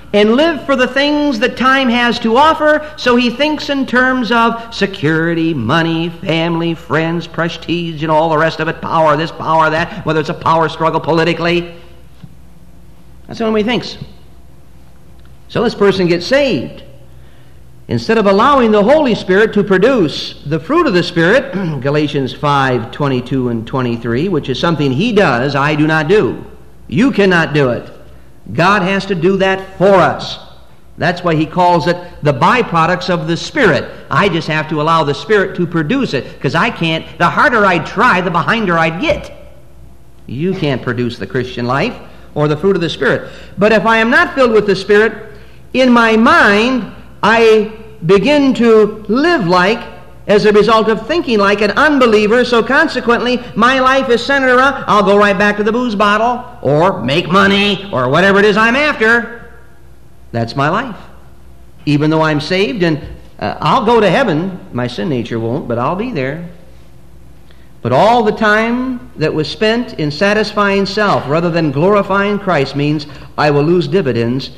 Speaker 2: and live for the things that time has to offer, so he thinks in terms of security, money, family, friends, prestige, and all the rest of it, power this, power that, whether it's a power struggle politically. That's the only way he thinks. So this person gets saved. Instead of allowing the Holy Spirit to produce the fruit of the Spirit, Galatians 5:22 and 23, which is something he does, I do not do. You cannot do it. God has to do that for us. That's why he calls it the byproducts of the Spirit. I just have to allow the Spirit to produce it, because I can't. The harder I try, the behinder I'd get. You can't produce the Christian life or the fruit of the Spirit. But if I am not filled with the Spirit, in my mind, I begin to live like, as a result of thinking like an unbeliever, so consequently, my life is centered around, I'll go right back to the booze bottle, or make money, or whatever it is I'm after. That's my life. Even though I'm saved, and I'll go to heaven, my sin nature won't, but I'll be there. But all the time that was spent in satisfying self rather than glorifying Christ means I will lose dividends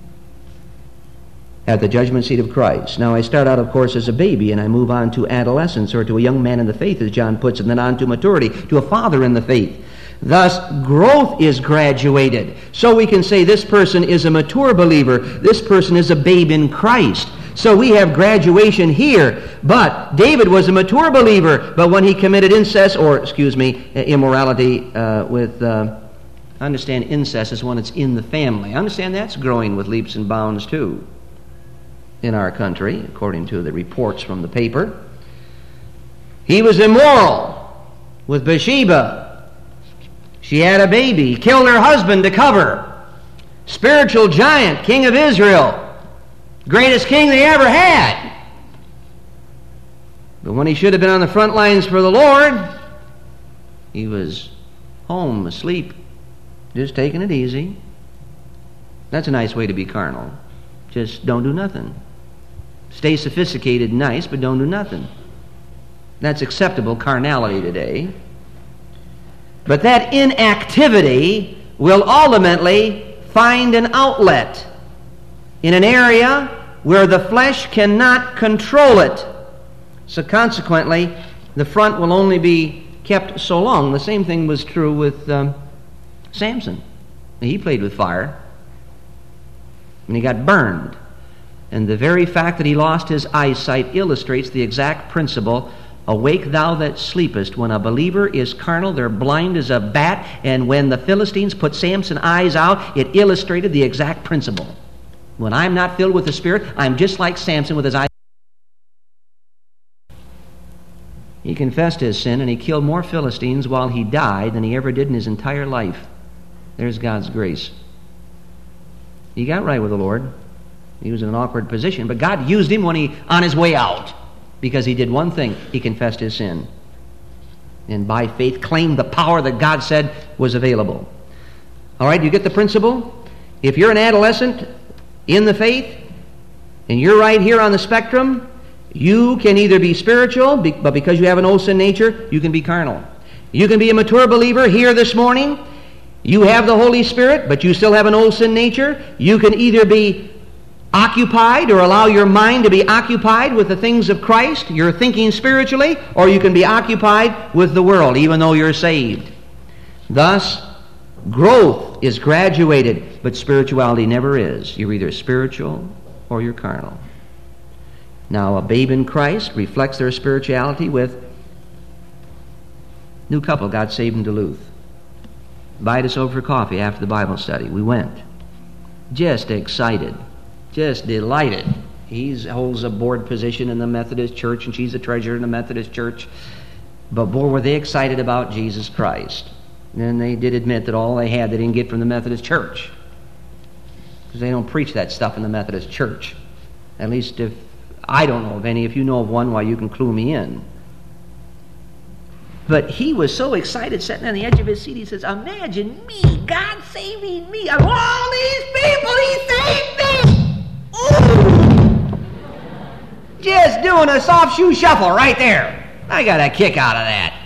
Speaker 2: at the judgment seat of Christ. Now, I start out, of course, as a baby, and I move on to adolescence, or to a young man in the faith, as John puts it, and then on to maturity, to a father in the faith. Thus, growth is graduated. So we can say this person is a mature believer, this person is a babe in Christ. So we have graduation here. But David was a mature believer, but when he committed immorality understand incest is when it's in the family. I understand that's growing with leaps and bounds too in our country, according to the reports from the paper. He was immoral with Bathsheba. She had a baby, killed her husband to cover. Spiritual giant, king of Israel, greatest king they ever had. But when he should have been on the front lines for the Lord, he was home, asleep, just taking it easy. That's a nice way to be carnal. Just don't do nothing. Stay sophisticated and nice, but don't do nothing. That's acceptable carnality today. But that inactivity will ultimately find an outlet in an area where the flesh cannot control it. So consequently, the front will only be kept so long. The same thing was true with Samson. He played with fire, and he got burned. And the very fact that he lost his eyesight illustrates the exact principle. Awake thou that sleepest. When a believer is carnal, they're blind as a bat. And when the Philistines put Samson's eyes out, it illustrated the exact principle. When I'm not filled with the Spirit, I'm just like Samson with his eyes. He confessed his sin, and he killed more Philistines while he died than he ever did in his entire life. There's God's grace. He got right with the Lord. He was in an awkward position, but God used him on his way out, because he did one thing. He confessed his sin, and by faith claimed the power that God said was available. All right, you get the principle? If you're an adolescent in the faith, and you're right here on the spectrum, you can either be spiritual, but because you have an old sin nature, you can be carnal. You can be a mature believer here this morning. You have the Holy Spirit, but you still have an old sin nature. You can either be occupied, or allow your mind to be occupied with the things of Christ, you're thinking spiritually, or you can be occupied with the world, even though you're saved. Thus, growth is graduated, but spirituality never is. You're either spiritual or you're carnal. Now, a babe in Christ reflects their spirituality with new couple got saved in Duluth. Invited us over for coffee after the Bible study. We went. Just excited. Just delighted. He holds a board position in the Methodist Church, and she's a treasurer in the Methodist Church. But boy, were they excited about Jesus Christ. And they did admit that all they had they didn't get from the Methodist Church, because they don't preach that stuff in the Methodist Church. At least if I don't know of any. If you know of one, why, you can clue me in. But he was so excited, sitting on the edge of his seat, he says, imagine me, God saving me. Of all these people, he saved me. Ooh! Just doing a soft shoe shuffle right there. I got a kick out of that.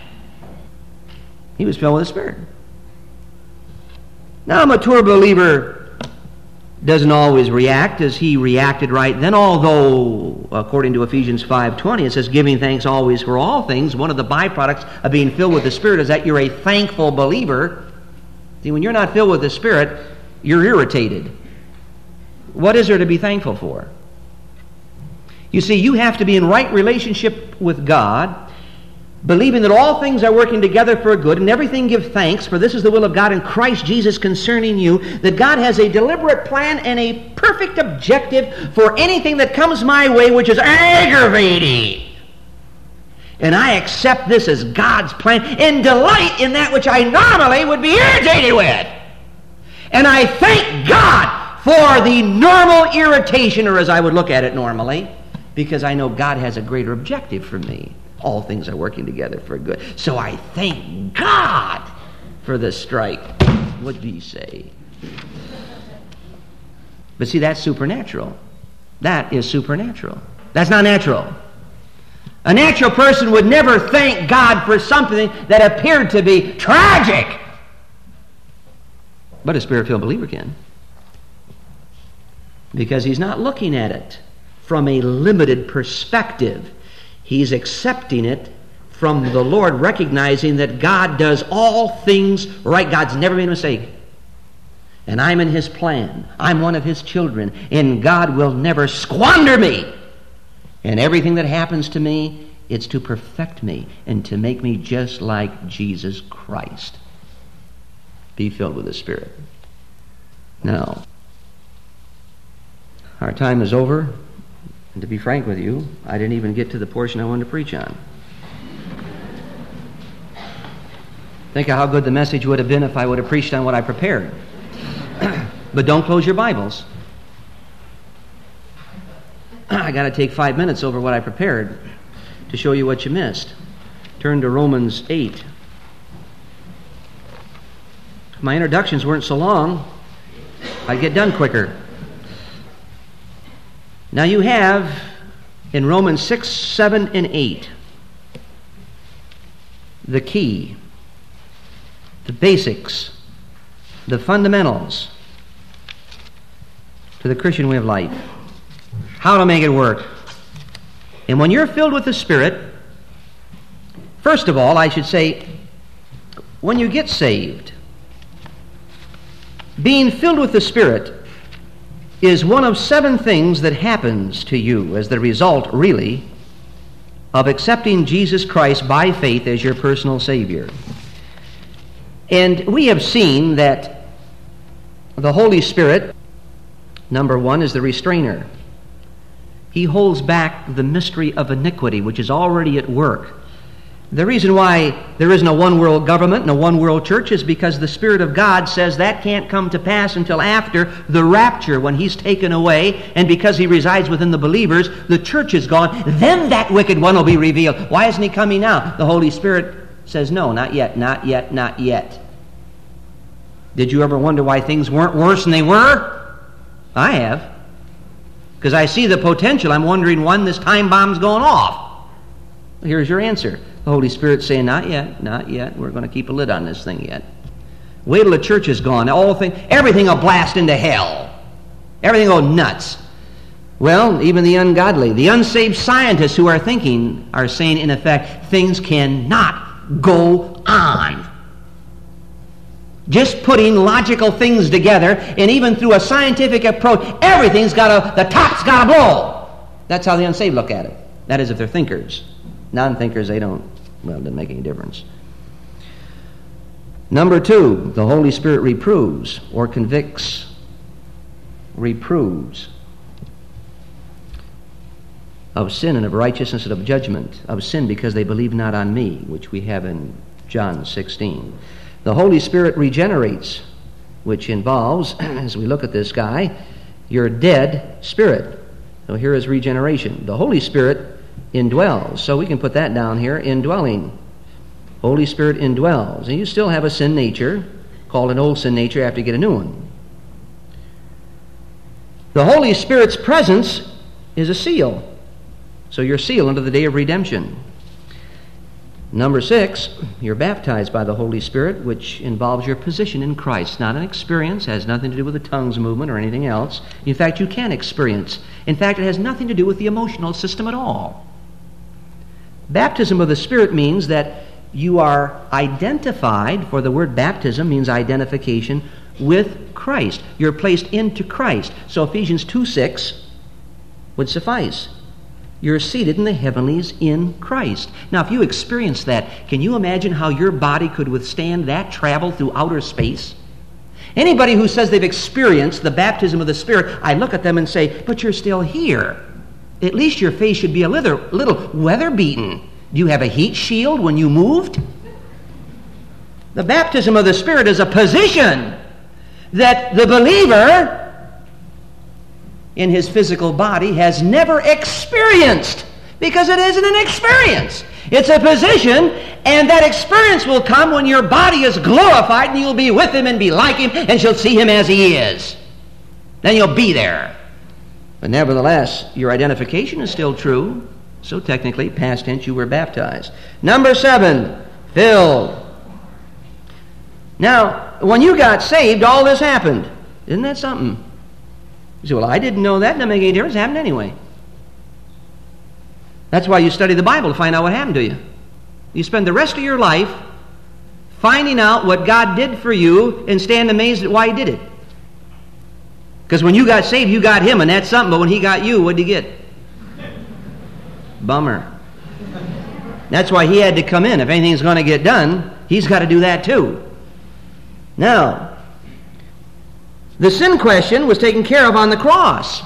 Speaker 2: He was filled with the Spirit. Now, a mature believer doesn't always react as he reacted right then, although, according to Ephesians 5:20, it says, giving thanks always for all things. One of the byproducts of being filled with the Spirit is that you're a thankful believer. See, when you're not filled with the Spirit, you're irritated. What is there to be thankful for? You see, you have to be in right relationship with God, believing that all things are working together for good, and everything give thanks, for this is the will of God in Christ Jesus concerning you, that God has a deliberate plan and a perfect objective for anything that comes my way which is aggravating. And I accept this as God's plan and delight in that which I normally would be irritated with. And I thank God for the normal irritation, or as I would look at it normally, because I know God has a greater objective for me. All things are working together for good. So I thank God for the strike. What do you say? But see, that's supernatural. That is supernatural. That's not natural. A natural person would never thank God for something that appeared to be tragic. But a Spirit-filled believer can. Because he's not looking at it from a limited perspective. He's accepting it from the Lord, recognizing that God does all things right. God's never made a mistake. And I'm in His plan. I'm one of His children. And God will never squander me. And everything that happens to me, it's to perfect me and to make me just like Jesus Christ. Be filled with the Spirit. Now, our time is over. And to be frank with you, I didn't even get to the portion I wanted to preach on. Think of how good the message would have been if I would have preached on what I prepared. But don't close your Bibles. I got to take 5 minutes over what I prepared to show you what you missed. Turn to Romans 8. If my introductions weren't so long, I'd get done quicker. Now you have in Romans 6, 7, and 8 the key, the basics, the fundamentals to the Christian way of life. How to make it work. And when you're filled with the Spirit, first of all, I should say, when you get saved, being filled with the Spirit is one of 7 things that happens to you as the result, really, of accepting Jesus Christ by faith as your personal Savior. And we have seen that the Holy Spirit, number 1, is the restrainer. He holds back the mystery of iniquity, which is already at work. The reason why there isn't a one-world government and a one-world church is because the Spirit of God says that can't come to pass until after the rapture, when He's taken away, and because He resides within the believers, the church is gone. Then that wicked one will be revealed. Why isn't He coming now? The Holy Spirit says, no, not yet, not yet, not yet. Did you ever wonder why things weren't worse than they were? I have. Because I see the potential. I'm wondering when this time bomb's going off. Here's your answer. The Holy Spirit's saying, not yet, not yet. We're going to keep a lid on this thing yet. Wait till the church is gone. Everything will blast into hell. Everything will go nuts. Well, even the ungodly, the unsaved scientists who are thinking are saying, in effect, things cannot go on. Just putting logical things together, and even through a scientific approach, the top's got to blow. That's how the unsaved look at it. That is, if they're thinkers. Non-thinkers, it doesn't make any difference. Number 2, the Holy Spirit reproves or convicts. Reproves of sin and of righteousness and of judgment. Of sin because they believe not on me, which we have in John 16. The Holy Spirit regenerates, which involves, as we look at this guy, your dead spirit. So here is regeneration. The Holy Spirit indwells. So we can put that down here, indwelling. Holy Spirit indwells. And you still have a sin nature, called an old sin nature, after you get a new one. The Holy Spirit's presence is a seal. So you're sealed unto the day of redemption. Number 6, you're baptized by the Holy Spirit, which involves your position in Christ. Not an experience, has nothing to do with the tongues movement or anything else. In fact, you can experience. In fact, it has nothing to do with the emotional system at all. Baptism of the Spirit means that you are identified, for the word baptism means identification with Christ. You're placed into Christ. So Ephesians 2:6 would suffice. You're seated in the heavenlies in Christ. Now, if you experience that, can you imagine how your body could withstand that travel through outer space? Anybody who says they've experienced the baptism of the Spirit, I look at them and say, but you're still here. At least your face should be a little weather-beaten. Do you have a heat shield when you moved? The baptism of the Spirit is a position that the believer in his physical body has never experienced, because it isn't an experience. It's a position, and that experience will come when your body is glorified and you'll be with him and be like him and you'll see him as he is. Then you'll be there. But nevertheless, your identification is still true. So technically, past tense, you were baptized. Number 7, filled. Now, when you got saved, all this happened. Isn't that something? You say, well, I didn't know that. Doesn't make any difference. It happened anyway. That's why you study the Bible, to find out what happened to you. You spend the rest of your life finding out what God did for you and stand amazed at why he did it. Because when you got saved, you got him, and that's something. But when he got you, what did you get? Bummer. That's why he had to come in. If anything's going to get done, he's got to do that too. Now, the sin question was taken care of on the cross.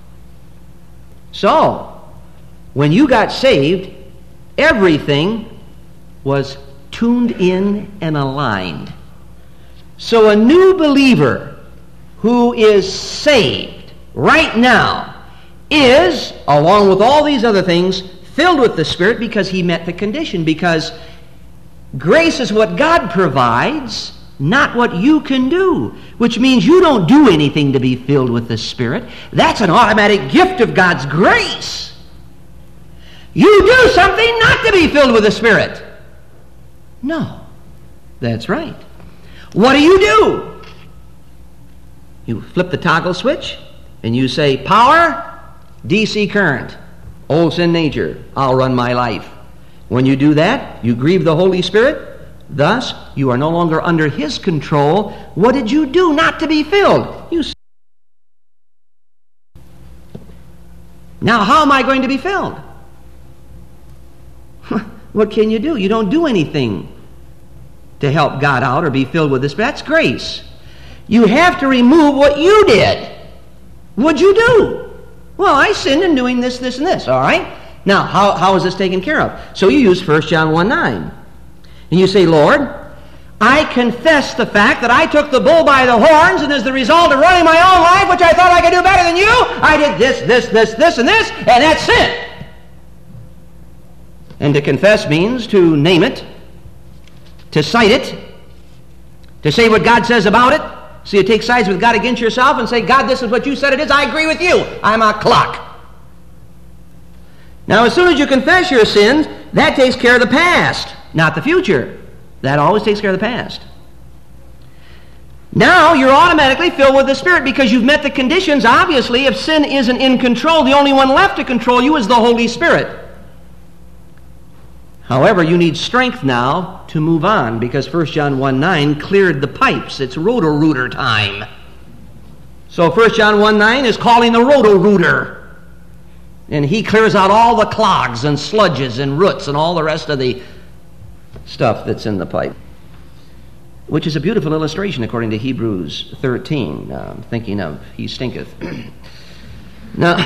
Speaker 2: So, when you got saved, everything was tuned in and aligned. So a new believer who is saved right now is, along with all these other things, filled with the Spirit because he met the condition. Because grace is what God provides, not what you can do, which means you don't do anything to be filled with the Spirit. That's an automatic gift of God's grace. You do something not to be filled with the Spirit. No, that's right. What do? You flip the toggle switch and you say, power, DC current, old sin nature, I'll run my life. When you do that, you grieve the Holy Spirit. Thus, you are no longer under his control. What did you do not to be filled? Now, how am I going to be filled? What can you do? You don't do anything to help God out or be filled with this. That's grace. You have to remove what you did. What'd you do? Well, I sinned in doing this, this, and this. All right? Now, how is this taken care of? So you use 1 John 1:9. And you say, Lord, I confess the fact that I took the bull by the horns, and as the result of running my own life, which I thought I could do better than you, I did this, and this, and that's sin. And to confess means to name it, to cite it, to say what God says about it. So you take sides with God against yourself and say, God, this is what you said it is. I agree with you. I'm a clock. Now, as soon as you confess your sins, that takes care of the past, not the future. That always takes care of the past. Now, you're automatically filled with the Spirit because you've met the conditions. Obviously, if sin isn't in control, the only one left to control you is the Holy Spirit. However, you need strength now to move on because 1 John 1:9 cleared the pipes. It's roto-rooter time. So 1 John 1:9 is calling the roto-rooter. And he clears out all the clogs and sludges and roots and all the rest of the stuff that's in the pipe. Which is a beautiful illustration according to Hebrews 13. I'm thinking of he stinketh. Now,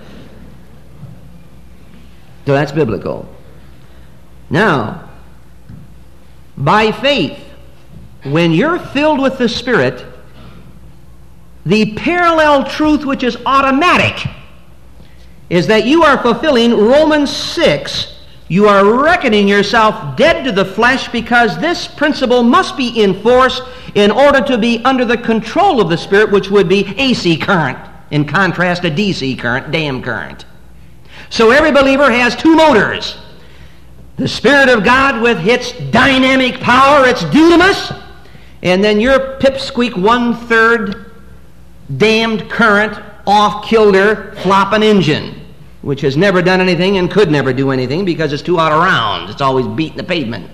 Speaker 2: so that's biblical. Now, by faith, when you're filled with the Spirit, the parallel truth which is automatic is that you are fulfilling Romans 6. You are reckoning yourself dead to the flesh because this principle must be enforced in order to be under the control of the Spirit, which would be AC current, in contrast to DC current, dam current. So every believer has two motors. The Spirit of God with its dynamic power, its dunamis, and then your pipsqueak 1/3 damned current off-kilter flopping engine, which has never done anything and could never do anything because it's too out of round. It's always beating the pavement.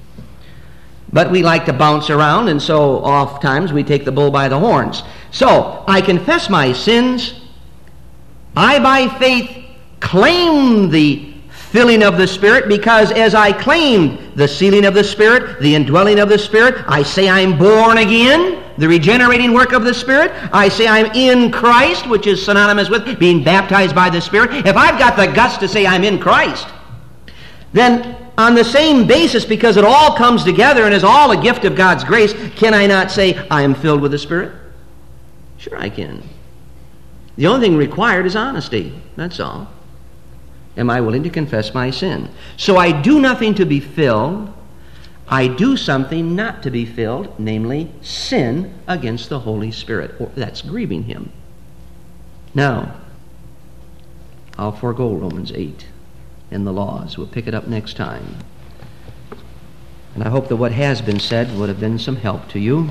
Speaker 2: But we like to bounce around, and so oftentimes we take the bull by the horns. So, I confess my sins. I, by faith, claim the filling of the Spirit, because as I claimed the sealing of the Spirit, the indwelling of the Spirit, I say I'm born again, the regenerating work of the Spirit. I say I'm in Christ, which is synonymous with being baptized by the Spirit. If I've got the guts to say I'm in Christ, then on the same basis, because it all comes together and is all a gift of God's grace, can I not say I am filled with the Spirit? Sure I can. The only thing required is honesty. That's all. Am I willing to confess my sin? So I do nothing to be filled. I do something not to be filled, namely sin against the Holy Spirit. Or that's grieving Him. Now, I'll forego Romans 8 and the laws. We'll pick it up next time. And I hope that what has been said would have been some help to you.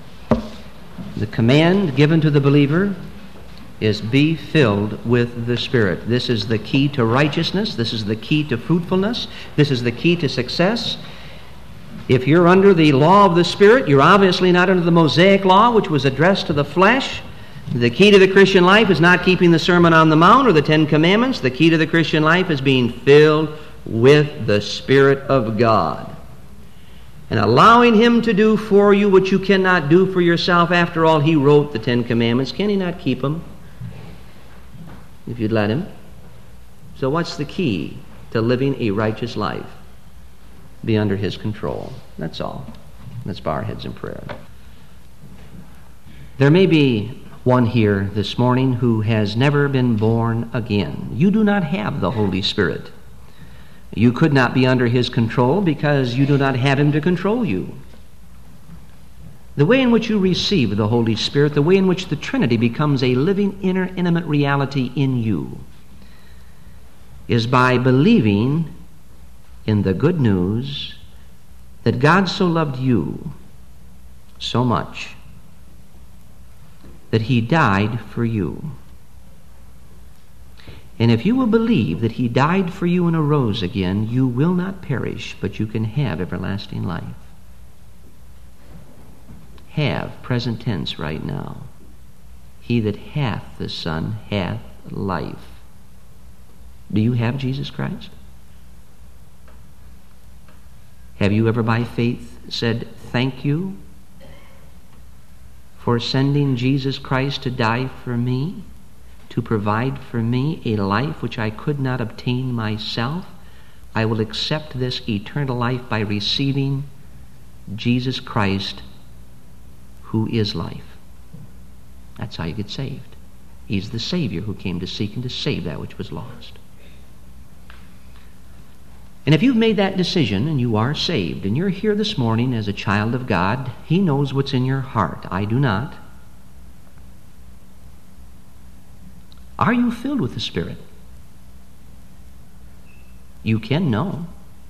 Speaker 2: The command given to the believer is be filled with the Spirit. This is the key to righteousness. This is the key to fruitfulness. This is the key to success. If you're under the law of the Spirit, you're obviously not under the Mosaic law, which was addressed to the flesh. The key to the Christian life is not keeping the Sermon on the Mount or the Ten Commandments. The key to the Christian life is being filled with the Spirit of God and allowing Him to do for you what you cannot do for yourself. After all, He wrote the Ten Commandments. Can He not keep them if you'd let Him? So what's the key to living a righteous life? Be under His control. That's all. Let's bow our heads in prayer. There may be one here this morning who has never been born again. You do not have the Holy Spirit. You could not be under His control because you do not have Him to control you. The way in which you receive the Holy Spirit, the way in which the Trinity becomes a living, inner, intimate reality in you, is by believing in the good news that God so loved you so much that He died for you. And if you will believe that He died for you and arose again, you will not perish, but you can have everlasting life. Have, present tense right now. He that hath the Son hath life. Do you have Jesus Christ? Have you ever by faith said, thank you for sending Jesus Christ to die for me, to provide for me a life which I could not obtain myself? I will accept this eternal life by receiving Jesus Christ, who is life. That's how you get saved. He's the Savior who came to seek and to save that which was lost. And if you've made that decision and you are saved, and you're here this morning as a child of God, He knows what's in your heart. I do not. Are you filled with the Spirit? You can know.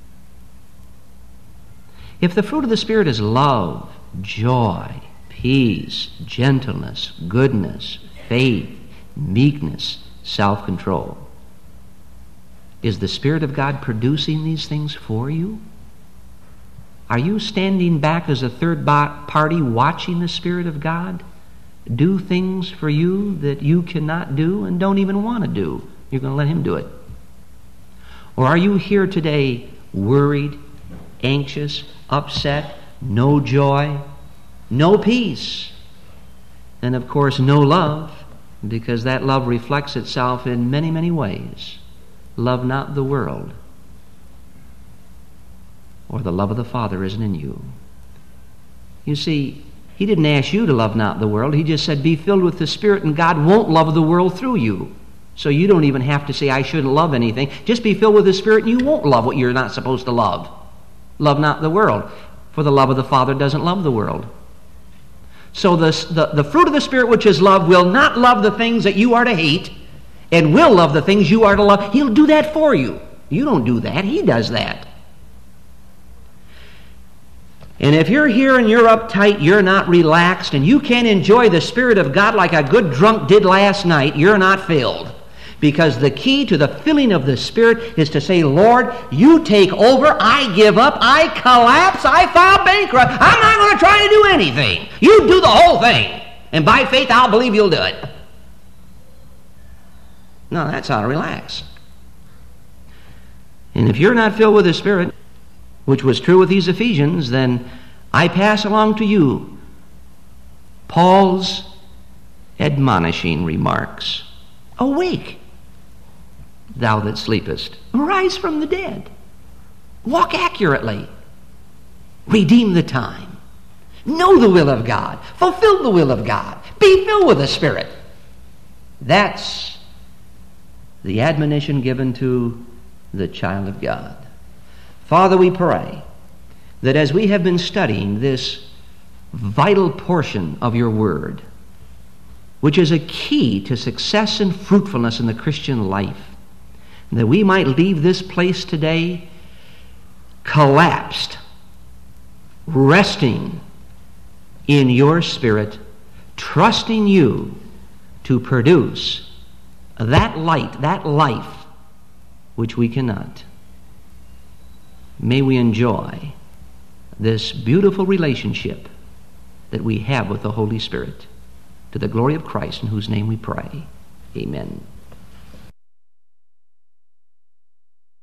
Speaker 2: If the fruit of the Spirit is love, joy, peace, gentleness, goodness, faith, meekness, self-control, is the Spirit of God producing these things for you? Are you standing back as a third party watching the Spirit of God do things for you that you cannot do and don't even want to do? You're going to let Him do it. Or are you here today worried, anxious, upset, no joy, no peace, and of course no love, because that love reflects itself in many, many ways. Love not the world, or the love of the Father isn't in you. You see, He didn't ask you to love not the world. He just said, be filled with the Spirit, and God won't love the world through you. So you don't even have to say, I shouldn't love anything. Just be filled with the Spirit, and you won't love what you're not supposed to love. Love not the world, for the love of the Father doesn't love the world. So the fruit of the Spirit, which is love, will not love the things that you are to hate, and will love the things you are to love. He'll do that for you. You don't do that. He does that. And if you're here and you're uptight, you're not relaxed, and you can't enjoy the Spirit of God like a good drunk did last night, you're not filled. Because the key to the filling of the Spirit is to say, Lord, you take over, I give up, I collapse, I file bankrupt. I'm not going to try to do anything. You do the whole thing. And by faith, I'll believe you'll do it. No, that's how to relax. And if you're not filled with the Spirit, which was true with these Ephesians, then I pass along to you Paul's admonishing remarks. Awake, thou that sleepest. Arise from the dead. Walk accurately. Redeem the time. Know the will of God. Fulfill the will of God. Be filled with the Spirit. That's the admonition given to the child of God. Father, we pray that as we have been studying this vital portion of your word, which is a key to success and fruitfulness in the Christian life, that we might leave this place today collapsed, resting in your Spirit, trusting you to produce that light, that life, which we cannot. May we enjoy this beautiful relationship that we have with the Holy Spirit, to the glory of Christ, in whose name we pray. Amen.